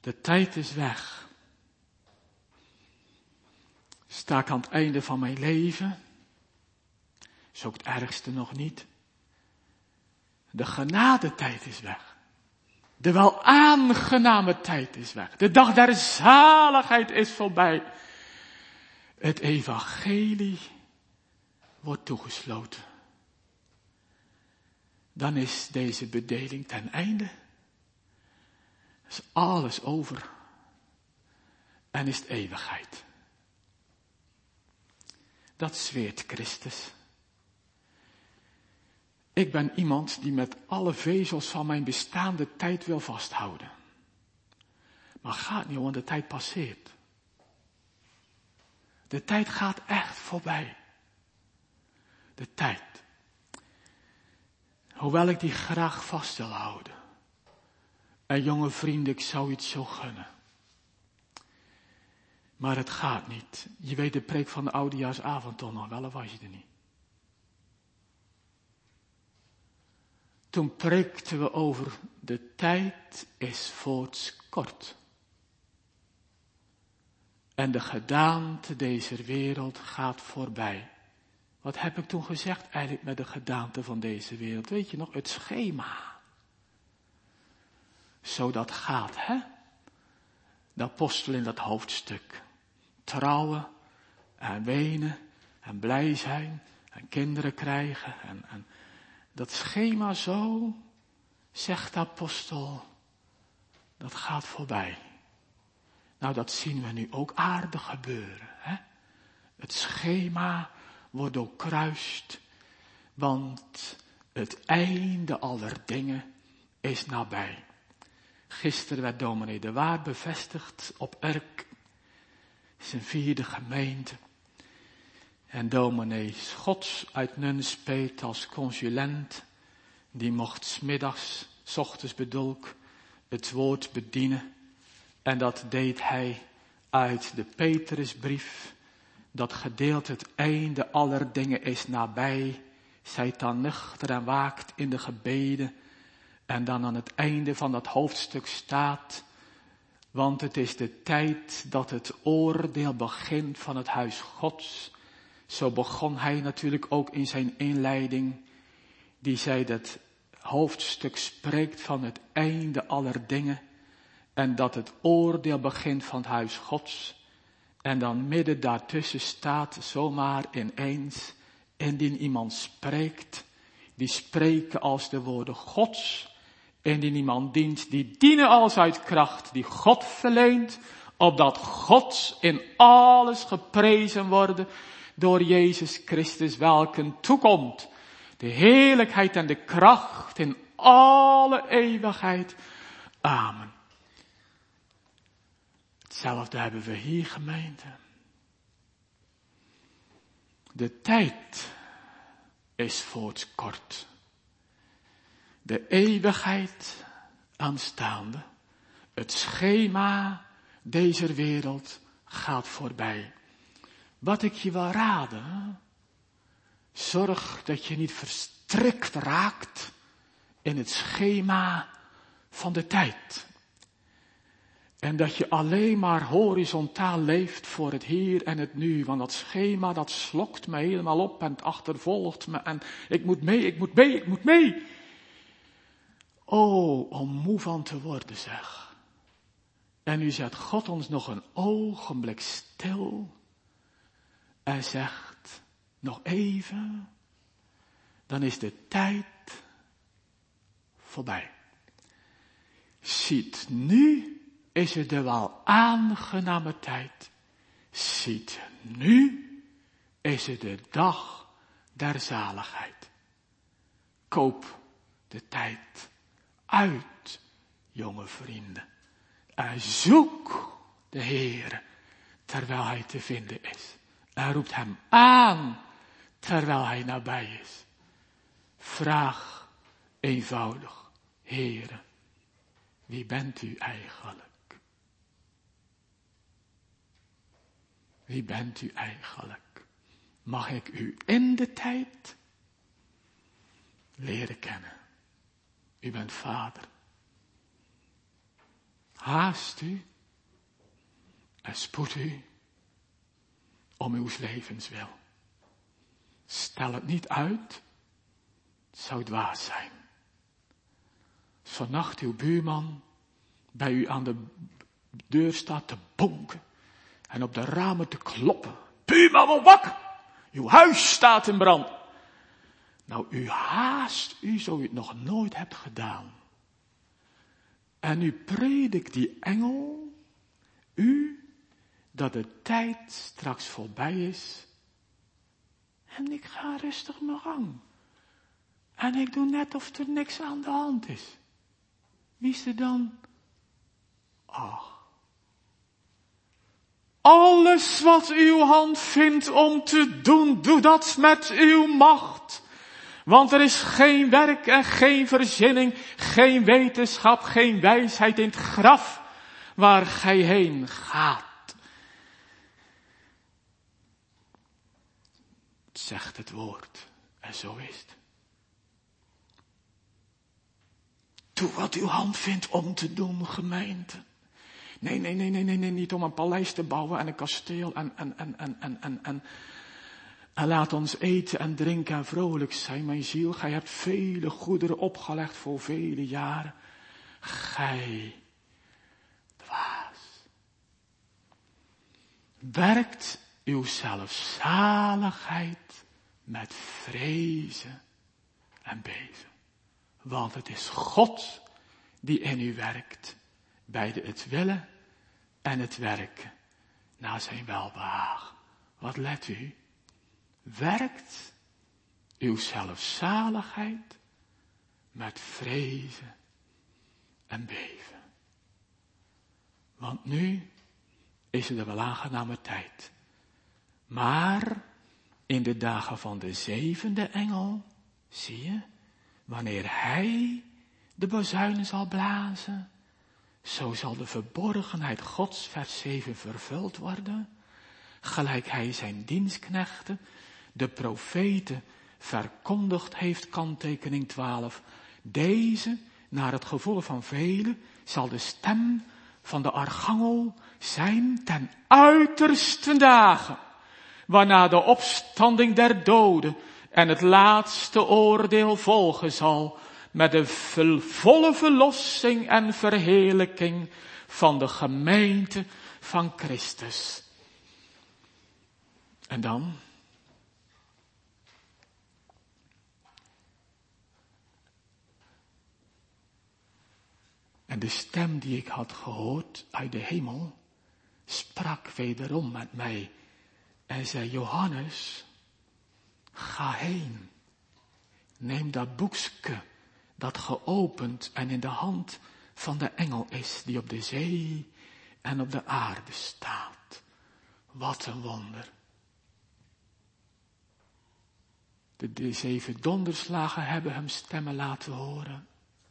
De tijd is weg. Sta ik aan het einde van mijn leven? Is ook het ergste nog niet. De genadetijd is weg. De wel aangename tijd is weg. De dag der zaligheid is voorbij. Het evangelie wordt toegesloten. Dan is deze bedeling ten einde. Is alles over. En is het eeuwigheid. Dat zweert Christus. Ik ben iemand die met alle vezels van mijn bestaande tijd wil vasthouden. Maar gaat niet, want de tijd passeert. De tijd gaat echt voorbij. De tijd. Hoewel ik die graag vast wil houden. En jonge vrienden, ik zou iets zo gunnen. Maar het gaat niet. Je weet de preek van de oudejaarsavond toch nog wel, of was je er niet? Toen preekten we over de tijd is voorts kort. En de gedaante deze wereld gaat voorbij. Wat heb ik toen gezegd eigenlijk met de gedaante van deze wereld? Weet je nog, het schema. Zo dat gaat, hè? De apostel in dat hoofdstuk. Trouwen en wenen en blij zijn en kinderen krijgen en dat schema zo, zegt de apostel, dat gaat voorbij. Nou, dat zien we nu ook aardig gebeuren, hè? Het schema wordt doorkruist, want het einde aller dingen is nabij. Gisteren werd dominee De Waard bevestigd op Urk, zijn 4e gemeente. En dominee Schots uit Nunspeet als consulent, die mocht 's middags, 's ochtends bedoel ik, het woord bedienen. En dat deed hij uit de Petrusbrief, dat gedeelte het einde aller dingen is nabij. Zijt dan nuchter en waakt in de gebeden. En dan aan het einde van dat hoofdstuk staat, want het is de tijd dat het oordeel begint van het huis Gods. Zo begon hij natuurlijk ook in zijn inleiding, die zei dat hoofdstuk spreekt van het einde aller dingen en dat het oordeel begint van het huis Gods. En dan midden daartussen staat zomaar ineens, indien iemand spreekt, die spreken als de woorden Gods. Indien iemand dient, die dienen als uit kracht die God verleent, opdat God in alles geprezen worden door Jezus Christus, welken toekomt de heerlijkheid en de kracht in alle eeuwigheid. Amen. Hetzelfde hebben we hier, gemeente. De tijd is voorts kort. De eeuwigheid aanstaande. Het schema deze wereld gaat voorbij. Wat ik je wil raden, zorg dat je niet verstrikt raakt in het schema van de tijd. En dat je alleen maar horizontaal leeft voor het hier en het nu. Want dat schema, dat slokt me helemaal op en het achtervolgt me. En ik moet mee. Oh, om moe van te worden, zeg. En nu zet God ons nog een ogenblik stil. En zegt, nog even. Dan is de tijd voorbij. Ziet, nu is het de wel aangename tijd. Ziet, nu is het de dag der zaligheid. Koop de tijd uit, jonge vrienden. En zoek de Heere terwijl hij te vinden is. En roept hem aan terwijl hij nabij is. Vraag eenvoudig, Heere, wie bent u eigenlijk? Wie bent u eigenlijk? Mag ik u in de tijd leren kennen? U bent Vader. Haast u en spoed u om uw levens wil. Stel het niet uit, het zou dwaas zijn. Als vannacht uw buurman bij u aan de deur staat te bonken en op de ramen te kloppen. Buurman, word wakker! Uw huis staat in brand. Nou, u haast u zo u het nog nooit hebt gedaan. En u predikt die engel, u, dat de tijd straks voorbij is. En ik ga rustig mijn gang. En ik doe net of er niks aan de hand is. Wie is er dan? Ach. Alles wat uw hand vindt om te doen, doe dat met uw macht. Want er is geen werk en geen verzinning, geen wetenschap, geen wijsheid in het graf waar gij heen gaat. Het zegt het woord en zo is het. Doe wat uw hand vindt om te doen, gemeente. Nee, niet om een paleis te bouwen en een kasteel en laat ons eten en drinken en vrolijk zijn, mijn ziel. Gij hebt vele goederen opgelegd voor vele jaren. Gij, dwaas, werkt uw zelfzaligheid met vrezen en beven. Want het is God die in u werkt, bij het willen en het werken, naar zijn welbehagen. Wat let u? Werkt uw zelfzaligheid met vrezen en beven. Want nu is het een wel aangename tijd. Maar in de dagen van de 7e engel, zie je, wanneer hij de bazuinen zal blazen, zo zal de verborgenheid Gods, vers 7, vervuld worden, gelijk hij zijn dienstknechten, de profeten, verkondigd heeft, kanttekening 12. Deze, naar het gevoel van velen, zal de stem van de archangel zijn ten uiterste dagen, waarna de opstanding der doden en het laatste oordeel volgen zal, met de volle verlossing en verheerlijking van de gemeente van Christus. En dan? En de stem die ik had gehoord uit de hemel, sprak wederom met mij en zei, Johannes, ga heen, neem dat boekske dat geopend en in de hand van de engel is, die op de zee en op de aarde staat. Wat een wonder. De 7 donderslagen hebben hem stemmen laten horen.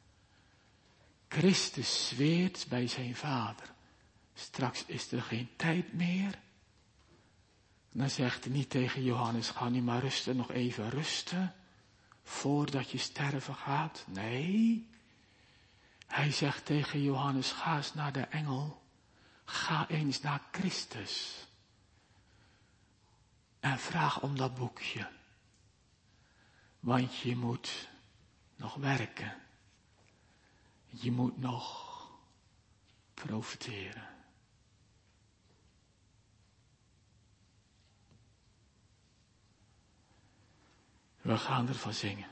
Christus zweert bij zijn Vader. Straks is er geen tijd meer. Dan zegt hij niet tegen Johannes, ga nu maar rusten, nog even rusten, voordat je sterven gaat. Nee. Hij zegt tegen Johannes, ga eens naar de engel. Ga eens naar Christus. En vraag om dat boekje. Want je moet nog werken. Je moet nog profiteren. We gaan ervan zingen.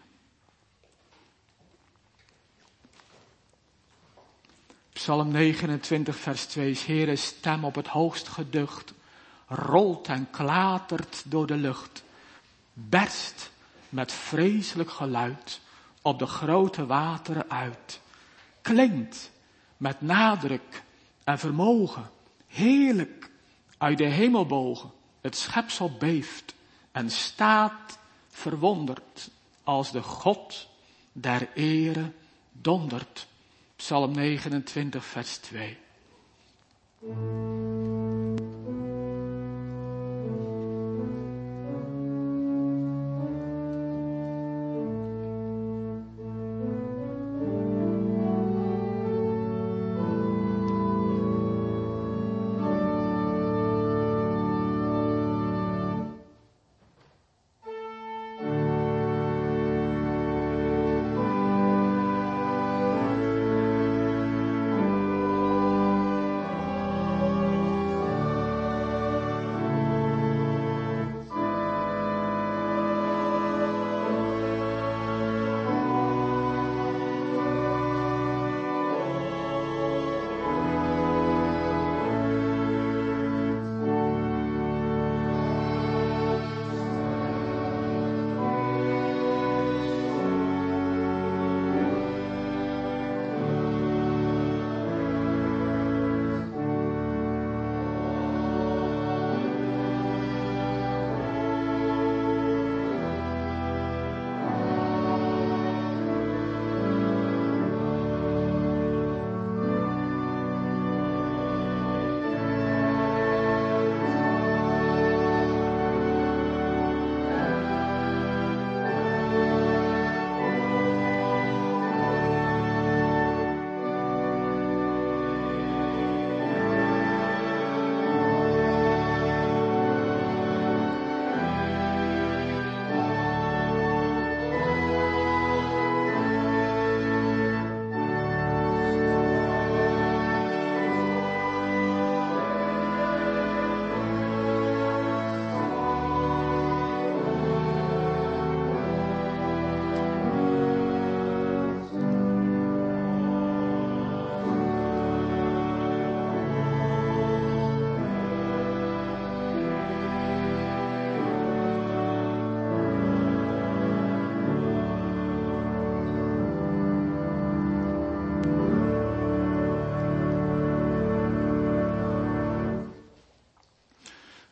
Psalm 29 vers 2. Heere, stem op het hoogst geducht, rolt en klatert door de lucht, berst met vreselijk geluid op de grote wateren uit, klinkt met nadruk en vermogen, heerlijk uit de hemelbogen, het schepsel beeft en staat verwonderd als de God der ere dondert. Psalm 29 vers 2.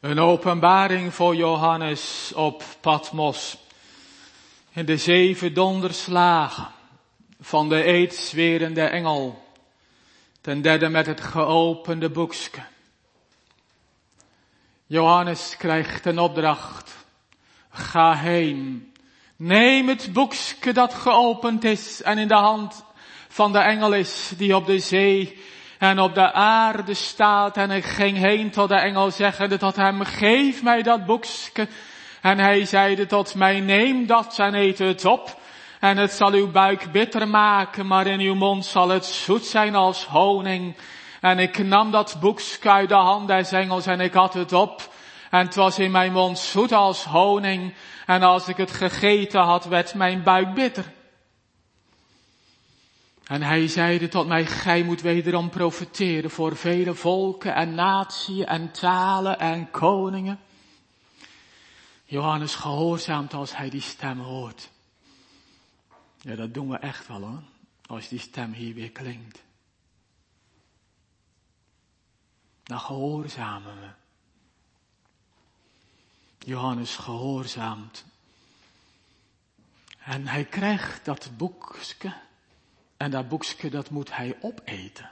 Een openbaring voor Johannes op Patmos. In de 7 donderslagen van de eedzwerende engel. Ten derde met het geopende boekske. Johannes krijgt een opdracht. Ga heen. Neem het boekske dat geopend is en in de hand van de engel is die op de zee en op de aarde staat. En ik ging heen tot de engel zeggende tot hem, geef mij dat boekske. En hij zeide tot mij, neem dat en eet het op. En het zal uw buik bitter maken, maar in uw mond zal het zoet zijn als honing. En ik nam dat boekske uit de hand des engels en ik had het op. En het was in mijn mond zoet als honing. En als ik het gegeten had, werd mijn buik bitter. En hij zeide tot mij, gij moet wederom profeteren voor vele volken en naties en talen en koningen. Johannes gehoorzaamt als hij die stem hoort. Ja, dat doen we echt wel hoor, als die stem hier weer klinkt. Dan gehoorzamen we. Johannes gehoorzaamt. En hij krijgt dat boekske. En dat boekske, dat moet hij opeten.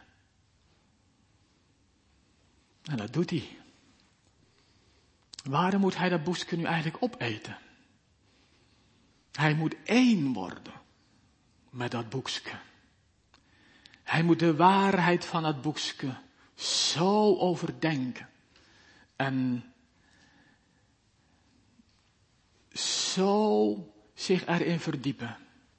En dat doet hij. Waarom moet hij dat boekske nu eigenlijk opeten? Hij moet één worden met dat boekske. Hij moet de waarheid van dat boekske zo overdenken. En zo zich erin verdiepen.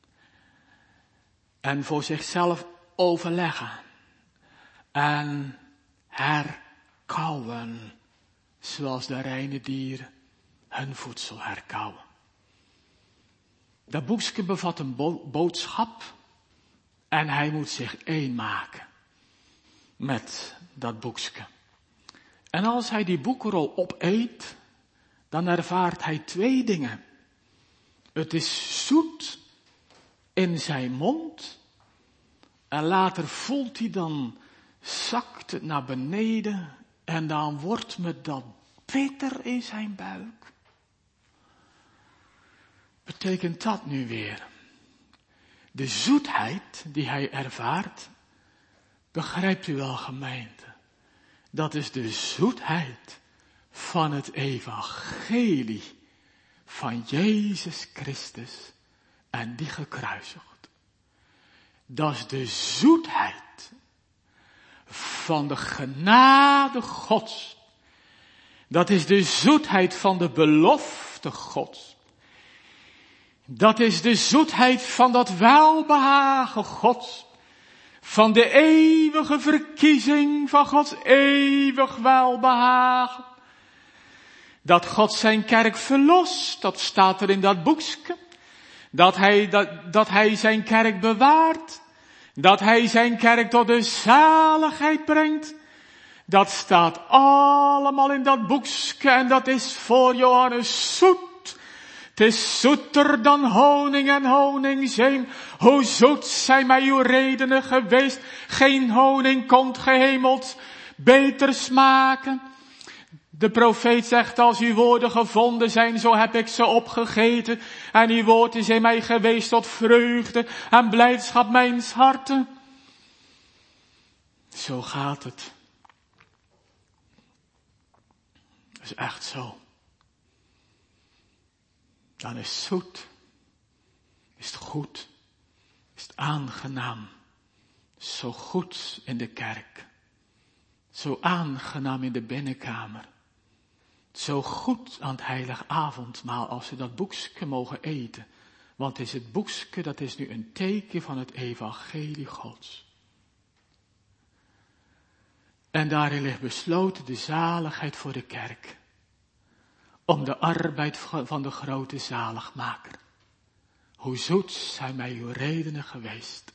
En voor zichzelf overleggen. En herkauwen. Zoals de reine dieren hun voedsel herkauwen. Dat boekje bevat een boodschap. En hij moet zich één maken. Met dat boekje. En als hij die boekrol opeet. Dan ervaart hij 2 dingen. Het is zoet in zijn mond. En later voelt hij dan, zakt het naar beneden. En dan wordt me dat bitter in zijn buik. Betekent dat nu weer? De zoetheid die hij ervaart. Begrijpt u wel, gemeente? Dat is de zoetheid van het evangelie van Jezus Christus en die gekruisigd. Dat is de zoetheid van de genade Gods. Dat is de zoetheid van de belofte Gods. Dat is de zoetheid van dat welbehagen Gods. Van de eeuwige verkiezing van Gods eeuwig welbehagen. Dat God zijn kerk verlost, dat staat er in dat boekje. Dat hij zijn kerk bewaart. Dat hij zijn kerk tot de zaligheid brengt. Dat staat allemaal in dat boekje en dat is voor Johannes zoet. Het is zoeter dan honing en honingzeem. Hoe zoet zijn mij uw redenen geweest. Geen honing komt gehemeld beter smaken. De profeet zegt, als uw woorden gevonden zijn, zo heb ik ze opgegeten. En uw woord is in mij geweest tot vreugde en blijdschap mijns harten. Zo gaat het. Dat is echt zo. Dan is het zoet. Is het goed. Is het aangenaam. Zo goed in de kerk. Zo aangenaam in de binnenkamer. Zo goed aan het heilig avondmaal als we dat boekje mogen eten. Want is het boekje, dat is nu een teken van het evangelie Gods. En daarin ligt besloten de zaligheid voor de kerk. Om de arbeid van de grote zaligmaker. Hoe zoet zijn mij uw redenen geweest.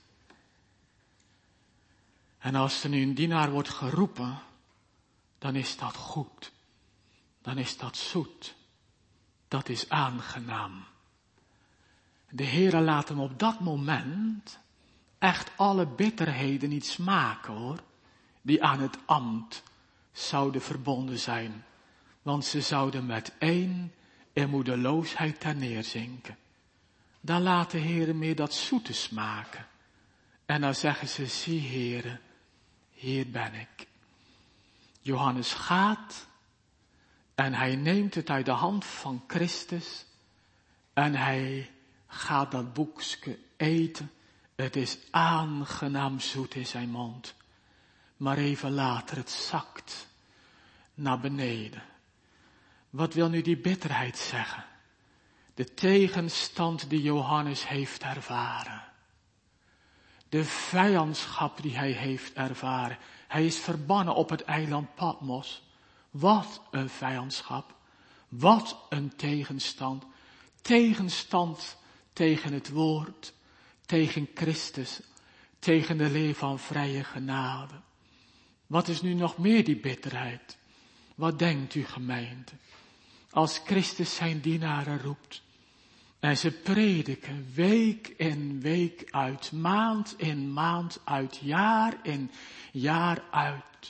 En als er nu een dienaar wordt geroepen, dan is dat goed. Dan is dat zoet. Dat is aangenaam. De Heere laat hem op dat moment echt alle bitterheden niet smaken hoor. Die aan het ambt zouden verbonden zijn. Want ze zouden met één in moedeloosheid ter neerzinken. Dan laat de Heere meer dat zoete smaken. En dan zeggen ze, zie Heere, hier ben ik. Johannes gaat en hij neemt het uit de hand van Christus en hij gaat dat boekje eten. Het is aangenaam zoet in zijn mond. Maar even later, het zakt naar beneden. Wat wil nu die bitterheid zeggen? De tegenstand die Johannes heeft ervaren. De vijandschap die hij heeft ervaren. Hij is verbannen op het eiland Patmos. Wat een vijandschap. Wat een tegenstand. Tegenstand tegen het woord. Tegen Christus. Tegen de leer van vrije genade. Wat is nu nog meer die bitterheid? Wat denkt u, gemeente? Als Christus zijn dienaren roept. En ze prediken week in week uit, maand in maand uit, jaar in jaar uit.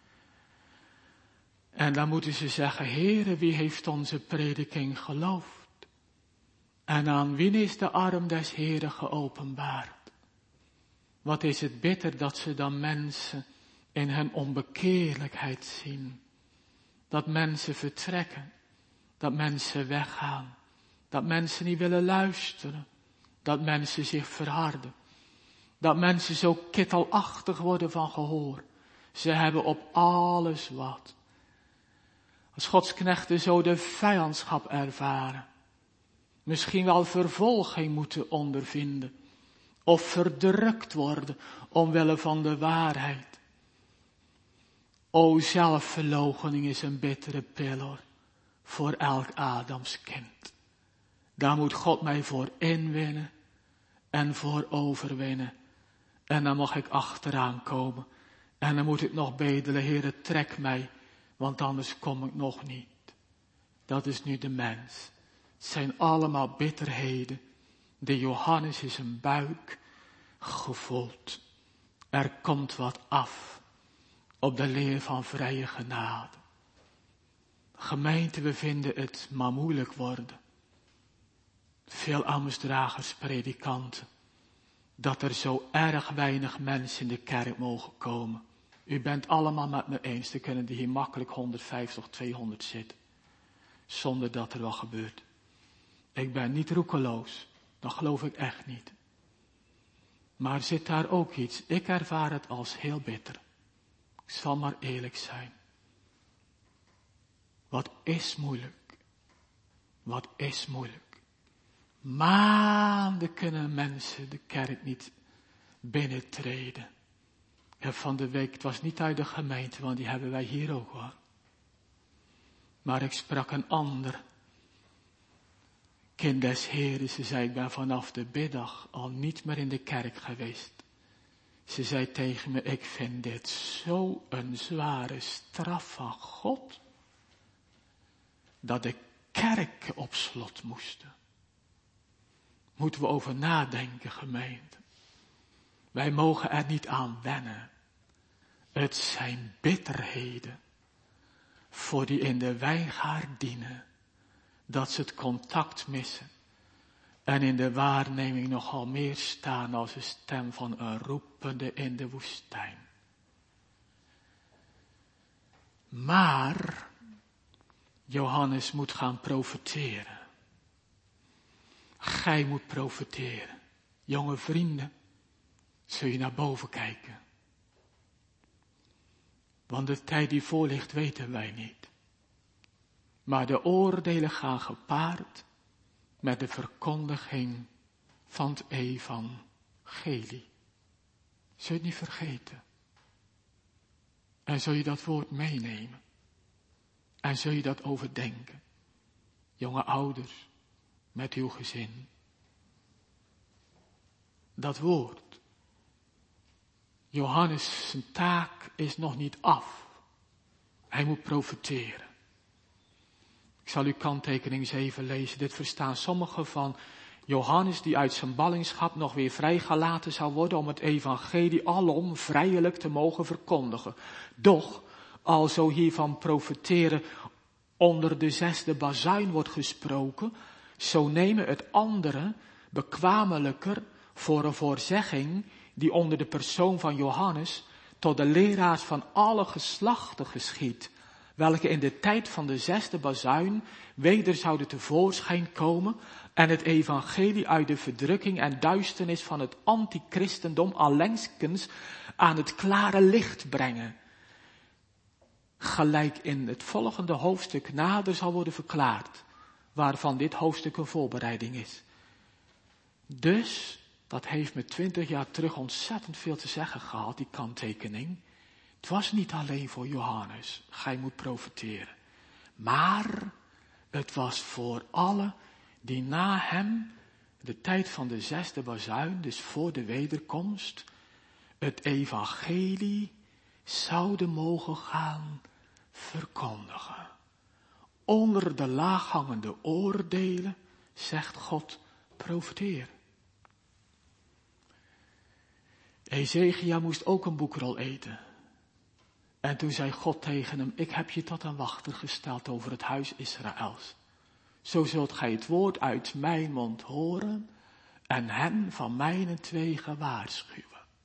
En dan moeten ze zeggen, Heere, wie heeft onze prediking geloofd? En aan wie is de arm des Heeren geopenbaard? Wat is het bitter dat ze dan mensen in hun onbekeerlijkheid zien. Dat mensen vertrekken, dat mensen weggaan. Dat mensen niet willen luisteren. Dat mensen zich verharden. Dat mensen zo kittelachtig worden van gehoor. Ze hebben op alles wat. Als Godsknechten zo de vijandschap ervaren. Misschien wel vervolging moeten ondervinden. Of verdrukt worden omwille van de waarheid. O, zelfverloochening is een bittere pil hoor. Voor elk Adams kind. Daar moet God mij voor inwinnen en voor overwinnen. En dan mag ik achteraan komen. En dan moet ik nog bedelen, Heere, trek mij, want anders kom ik nog niet. Dat is nu de mens. Het zijn allemaal bitterheden. De Johannes is een buik gevoeld. Er komt wat af op de leer van vrije genade. Gemeente, we vinden het maar moeilijk worden. Veel ambtsdragers, predikanten. Dat er zo erg weinig mensen in de kerk mogen komen. U bent allemaal met me eens. Dan kunnen er hier makkelijk 150 of 200 zitten. Zonder dat er wat gebeurt. Ik ben niet roekeloos. Dat geloof ik echt niet. Maar zit daar ook iets? Ik ervaar het als heel bitter. Ik zal maar eerlijk zijn. Wat is moeilijk? Wat is moeilijk? Maanden kunnen mensen de kerk niet binnentreden. Ik heb van de week, het was niet uit de gemeente, want die hebben wij hier ook hoor. Maar ik sprak een ander kind des Heren. Ze zei, ik ben vanaf de middag al niet meer in de kerk geweest. Ze zei tegen me, ik vind dit zo een zware straf van God. Dat de kerken op slot moesten. Moeten we over nadenken, gemeente. Wij mogen er niet aan wennen. Het zijn bitterheden. Voor die in de wijngaard dienen. Dat ze het contact missen. En in de waarneming nogal meer staan als een stem van een roepende in de woestijn. Maar Johannes moet gaan profeteren. Gij moet profeteren. Jonge vrienden, zul je naar boven kijken. Want de tijd die voor ligt weten wij niet. Maar de oordelen gaan gepaard met de verkondiging van het evangelie. Zul je het niet vergeten? En zul je dat woord meenemen? En zul je dat overdenken? Jonge ouders, met uw gezin. Dat woord. Johannes, zijn taak is nog niet af. Hij moet profeteren. Ik zal uw kanttekening eens even lezen. Dit verstaan sommigen van Johannes die uit zijn ballingschap nog weer vrijgelaten zou worden om het evangelie alom vrijelijk te mogen verkondigen. Doch, alzo hiervan profeteren onder de 6e bazuin wordt gesproken, zo nemen het andere bekwamelijker voor een voorzegging die onder de persoon van Johannes tot de leraars van alle geslachten geschiedt, welke in de tijd van de 6e bazuin weder zouden tevoorschijn komen en het evangelie uit de verdrukking en duisternis van het antichristendom allengskens aan het klare licht brengen. Gelijk in het volgende hoofdstuk nader zal worden verklaard, waarvan dit hoofdstuk een voorbereiding is. Dus, dat heeft me 20 jaar terug ontzettend veel te zeggen gehad, die kanttekening. Het was niet alleen voor Johannes, gij moet profeteren. Maar het was voor allen die na hem, de tijd van de 6e bazuin, dus voor de wederkomst, het evangelie zouden mogen gaan verkondigen. Onder de laaghangende oordelen, zegt God, profeteer. Ezechia moest ook een boekrol eten. En toen zei God tegen hem, ik heb je tot een wachter gesteld over het huis Israëls. Zo zult gij het woord uit mijn mond horen en hen van mijnentwege waarschuwen.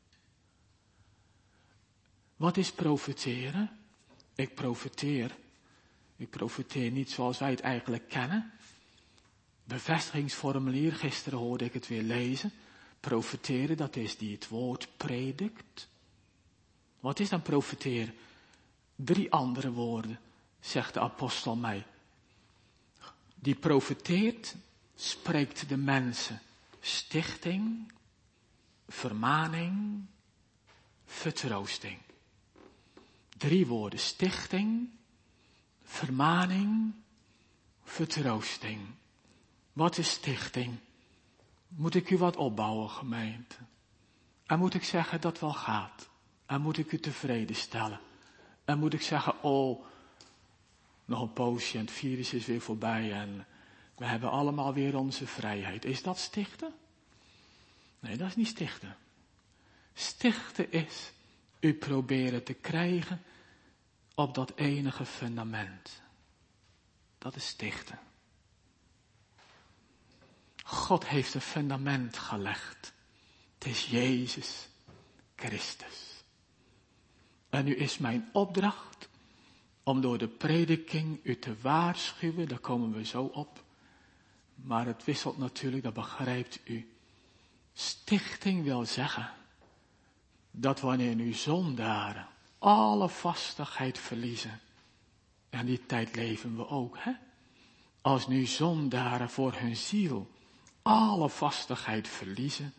Wat is profeteren? Ik profeteer niet zoals wij het eigenlijk kennen. Bevestigingsformulier, gisteren hoorde ik het weer lezen. Profeteren, dat is die het woord predikt. Wat is dan profeteren? 3 andere woorden, zegt de apostel mij. Die profeteert, spreekt de mensen stichting, vermaning, vertroosting. 3 woorden, stichting, vermaning, vertroosting. Wat is stichting? Moet ik u wat opbouwen, gemeente? En moet ik zeggen dat wel gaat? En moet ik u tevreden stellen? En moet ik zeggen, oh, nog een poosje en het virus is weer voorbij en we hebben allemaal weer onze vrijheid. Is dat stichten? Nee, dat is niet stichten. Stichten is u proberen te krijgen op dat enige fundament. Dat is stichten. God heeft een fundament gelegd. Het is Jezus Christus. En nu is mijn opdracht om door de prediking u te waarschuwen, daar komen we zo op. Maar het wisselt natuurlijk, dat begrijpt u. Stichting wil zeggen dat wanneer nu zondaren alle vastigheid verliezen, en die tijd leven we ook, hè? Als nu zondaren voor hun ziel alle vastigheid verliezen,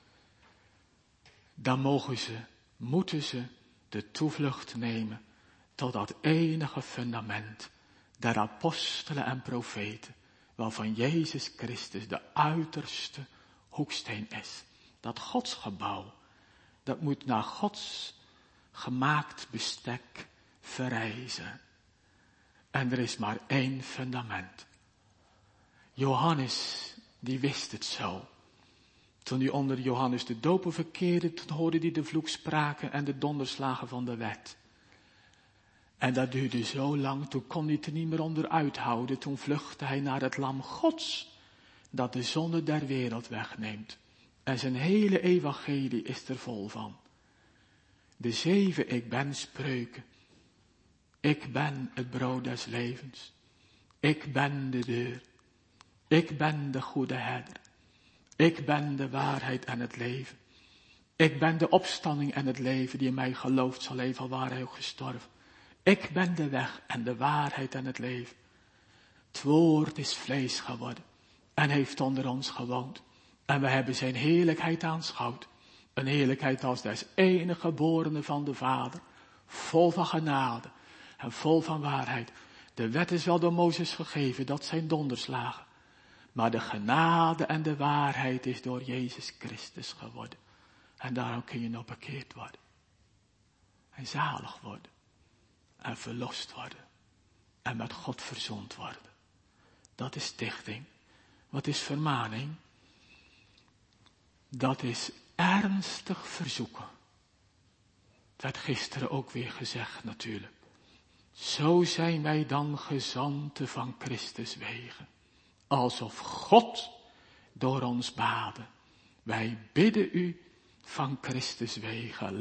dan moeten ze de toevlucht nemen tot dat enige fundament der apostelen en profeten, waarvan Jezus Christus de uiterste hoeksteen is. Dat godsgebouw, dat moet naar Gods gemaakt bestek verrijzen. En er is maar 1 fundament. Johannes, die wist het zo. Toen hij onder Johannes de doper verkeerde, toen hoorde hij de vloekspraken en de donderslagen van de wet. En dat duurde zo lang, toen kon hij het er niet meer onder uithouden. Toen vluchtte hij naar het lam Gods, dat de zonde der wereld wegneemt. En zijn hele evangelie is er vol van. De 7 ik ben spreuken. Ik ben het brood des levens. Ik ben de deur. Ik ben de goede herder. Ik ben de waarheid en het leven. Ik ben de opstanding en het leven, die in mij gelooft zal leven, al ware hij ook gestorven. Ik ben de weg en de waarheid en het leven. Het woord is vlees geworden en heeft onder ons gewoond. En we hebben zijn heerlijkheid aanschouwd. Een heerlijkheid als des enige geborene van de Vader. Vol van genade en vol van waarheid. De wet is wel door Mozes gegeven, dat zijn donderslagen. Maar de genade en de waarheid is door Jezus Christus geworden. En daarom kun je nog bekeerd worden. En zalig worden. En verlost worden. En met God verzoend worden. Dat is stichting. Wat is vermaning? Dat is ernstig verzoeken. Het werd gisteren ook weer gezegd natuurlijk. Zo zijn wij dan gezanten van Christus wegen. Alsof God door ons baden. Wij bidden u van Christus wegen.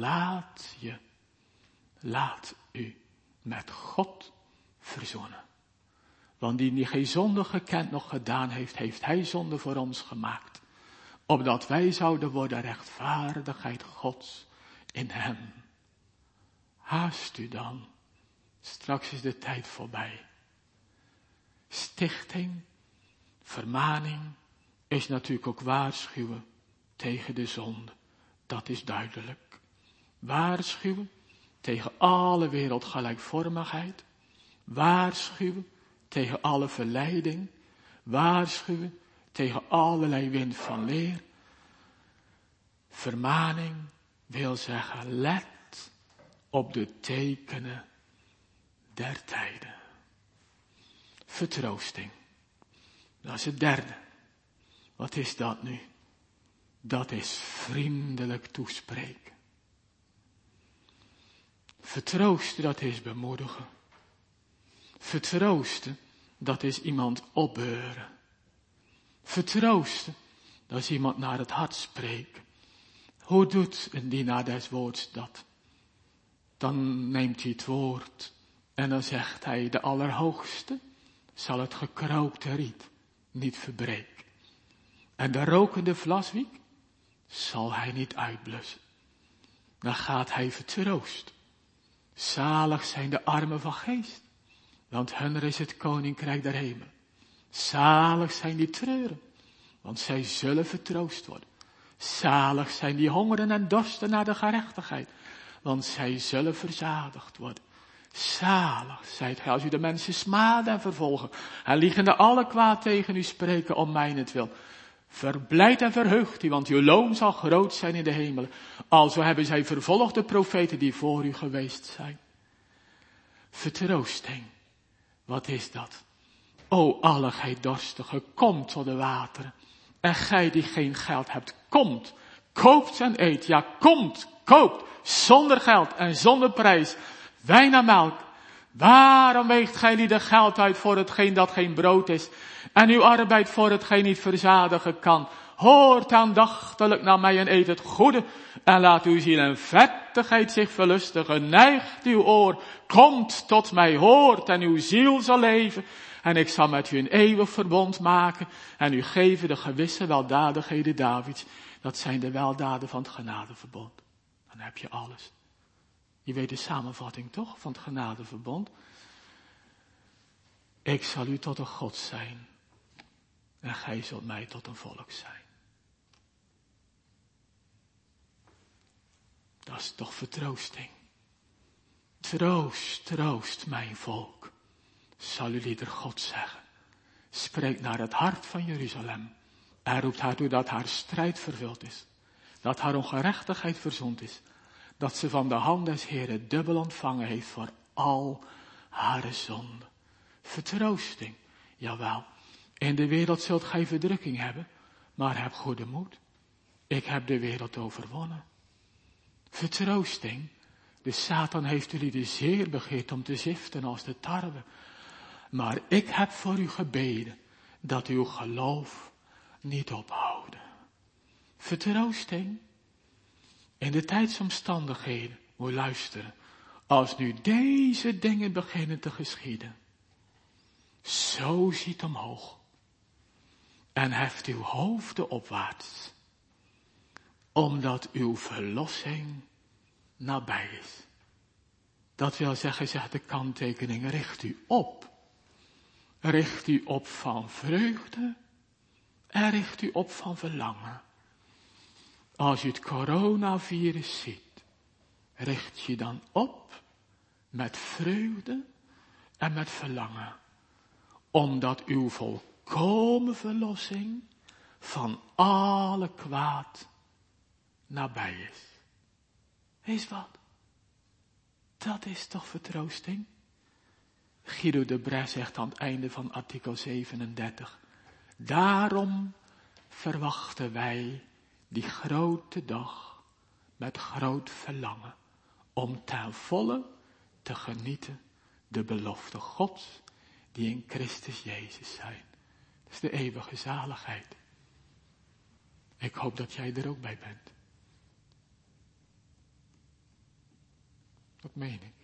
Laat u met God verzoenen. Want die geen zonde gekend nog gedaan heeft, heeft hij zonde voor ons gemaakt. Opdat wij zouden worden rechtvaardigheid Gods in hem. Haast u dan. Straks is de tijd voorbij. Stichting, vermaning is natuurlijk ook waarschuwen tegen de zonde. Dat is duidelijk. Waarschuwen tegen alle wereldgelijkvormigheid. Waarschuwen tegen alle verleiding. Waarschuwen tegen allerlei wind van leer. Vermaning wil zeggen, let op de tekenen der tijden. Vertroosting. Dat is het derde. Wat is dat nu? Dat is vriendelijk toespreken. Vertroosten, dat is bemoedigen. Vertroosten, dat is iemand opbeuren. Vertroosten, dat is iemand naar het hart spreken. Hoe doet een dienaar des woords dat? Dan neemt hij het woord en dan zegt hij, de Allerhoogste zal het gekrookte riet niet verbreken. En de rokende vlaswiek zal hij niet uitblussen. Dan gaat hij vertroosten. Zalig zijn de armen van geest, want hunner is het koninkrijk der hemel. Zalig zijn die treuren, want zij zullen vertroost worden. Zalig zijn die hongeren en dorsten naar de gerechtigheid, want zij zullen verzadigd worden. Zalig zijt gij als u de mensen smaden en vervolgen en liegende alle kwaad tegen u spreken om mijnentwil. Verblijd en verheugt u, want uw loon zal groot zijn in de hemelen. Alzo hebben zij vervolgd de profeten die voor u geweest zijn. Vertroosting, wat is dat? O alle gij dorstigen, komt tot de wateren. En gij die geen geld hebt, komt, koopt en eet. Ja, komt, koopt, zonder geld en zonder prijs. Wijn en melk. Waarom weegt gij lieden geld uit voor hetgeen dat geen brood is, en uw arbeid voor hetgeen niet verzadigen kan? Hoort aandachtiglijk naar mij en eet het goede, en laat uw ziel en vettigheid zich verlustigen. Neigt uw oor, komt tot mij, hoort, en uw ziel zal leven. En ik zal met u een eeuwig verbond maken, en u geven de gewisse weldadigheden Davids. Dat zijn de weldaden van het genadeverbond. Dan heb je alles. Je weet de samenvatting toch van het genadeverbond? Ik zal u tot een God zijn. En gij zult mij tot een volk zijn. Dat is toch vertroosting. Troost, troost mijn volk. Zal u lieder God zeggen. Spreek naar het hart van Jeruzalem. En roept haar toe dat haar strijd vervuld is. Dat haar ongerechtigheid verzoend is. Dat ze van de hand des Heren dubbel ontvangen heeft voor al haar zonden. Vertroosting, jawel. In de wereld zult gij verdrukking hebben, maar heb goede moed. Ik heb de wereld overwonnen. Vertroosting, de Satan heeft jullie zeer begeerd om te ziften als de tarwe. Maar ik heb voor u gebeden, dat uw geloof niet ophouden. Vertroosting. In de tijdsomstandigheden, moet luisteren, als nu deze dingen beginnen te geschieden, zo ziet omhoog en heft uw hoofden opwaarts, omdat uw verlossing nabij is. Dat wil zeggen, zegt de kanttekening, richt u op. Richt u op van vreugde en richt u op van verlangen. Als u het coronavirus ziet, richt je dan op met vreugde en met verlangen. Omdat uw volkomen verlossing van alle kwaad nabij is. Is wat? Dat is toch vertroosting? Guido de Bres zegt aan het einde van artikel 37. Daarom verwachten wij die grote dag met groot verlangen, om ten volle te genieten de belofte Gods die in Christus Jezus zijn. Dat is de eeuwige zaligheid. Ik hoop dat jij er ook bij bent. Dat meen ik.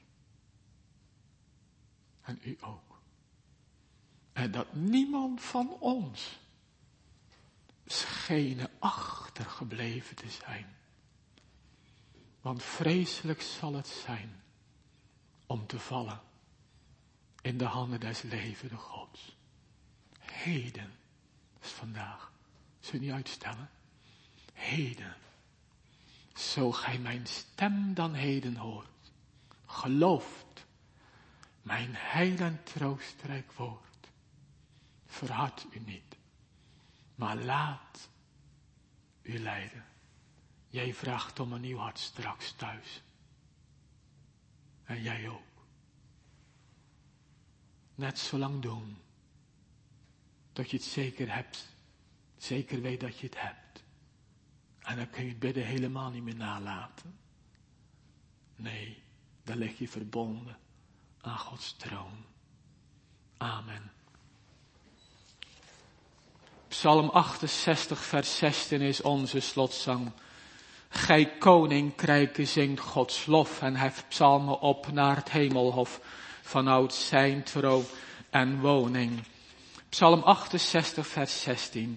En u ook. En dat niemand van ons schenen achtergebleven te zijn. Want vreselijk zal het zijn om te vallen in de handen des levenden Gods. Heden, dat is vandaag, zul je niet uitstellen. Heden, zo gij mijn stem dan heden hoort, gelooft mijn heil en troostrijk woord. Verhard u niet, maar laat u leiden. Jij vraagt om een nieuw hart straks thuis. En jij ook. Net zo lang doen. Tot je het zeker hebt. Zeker weet dat je het hebt. En dan kun je het bidden helemaal niet meer nalaten. Nee, dan lig je verbonden aan Gods troon. Amen. Psalm 68 vers 16 is onze slotzang. Gij koninkrijken zingt Gods lof en heft psalmen op naar het hemelhof, vanouds zijn troon en woning. Psalm 68 vers 16.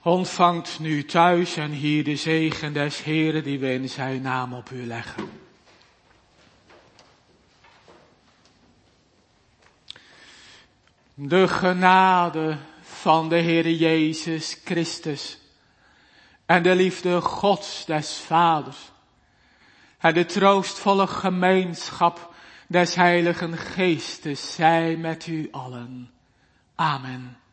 Ontvangt nu thuis en hier de zegen des Heeren die we in zijn naam op u leggen. De genade van de Heere Jezus Christus en de liefde Gods des Vaders en de troostvolle gemeenschap des Heiligen Geestes zij met u allen. Amen.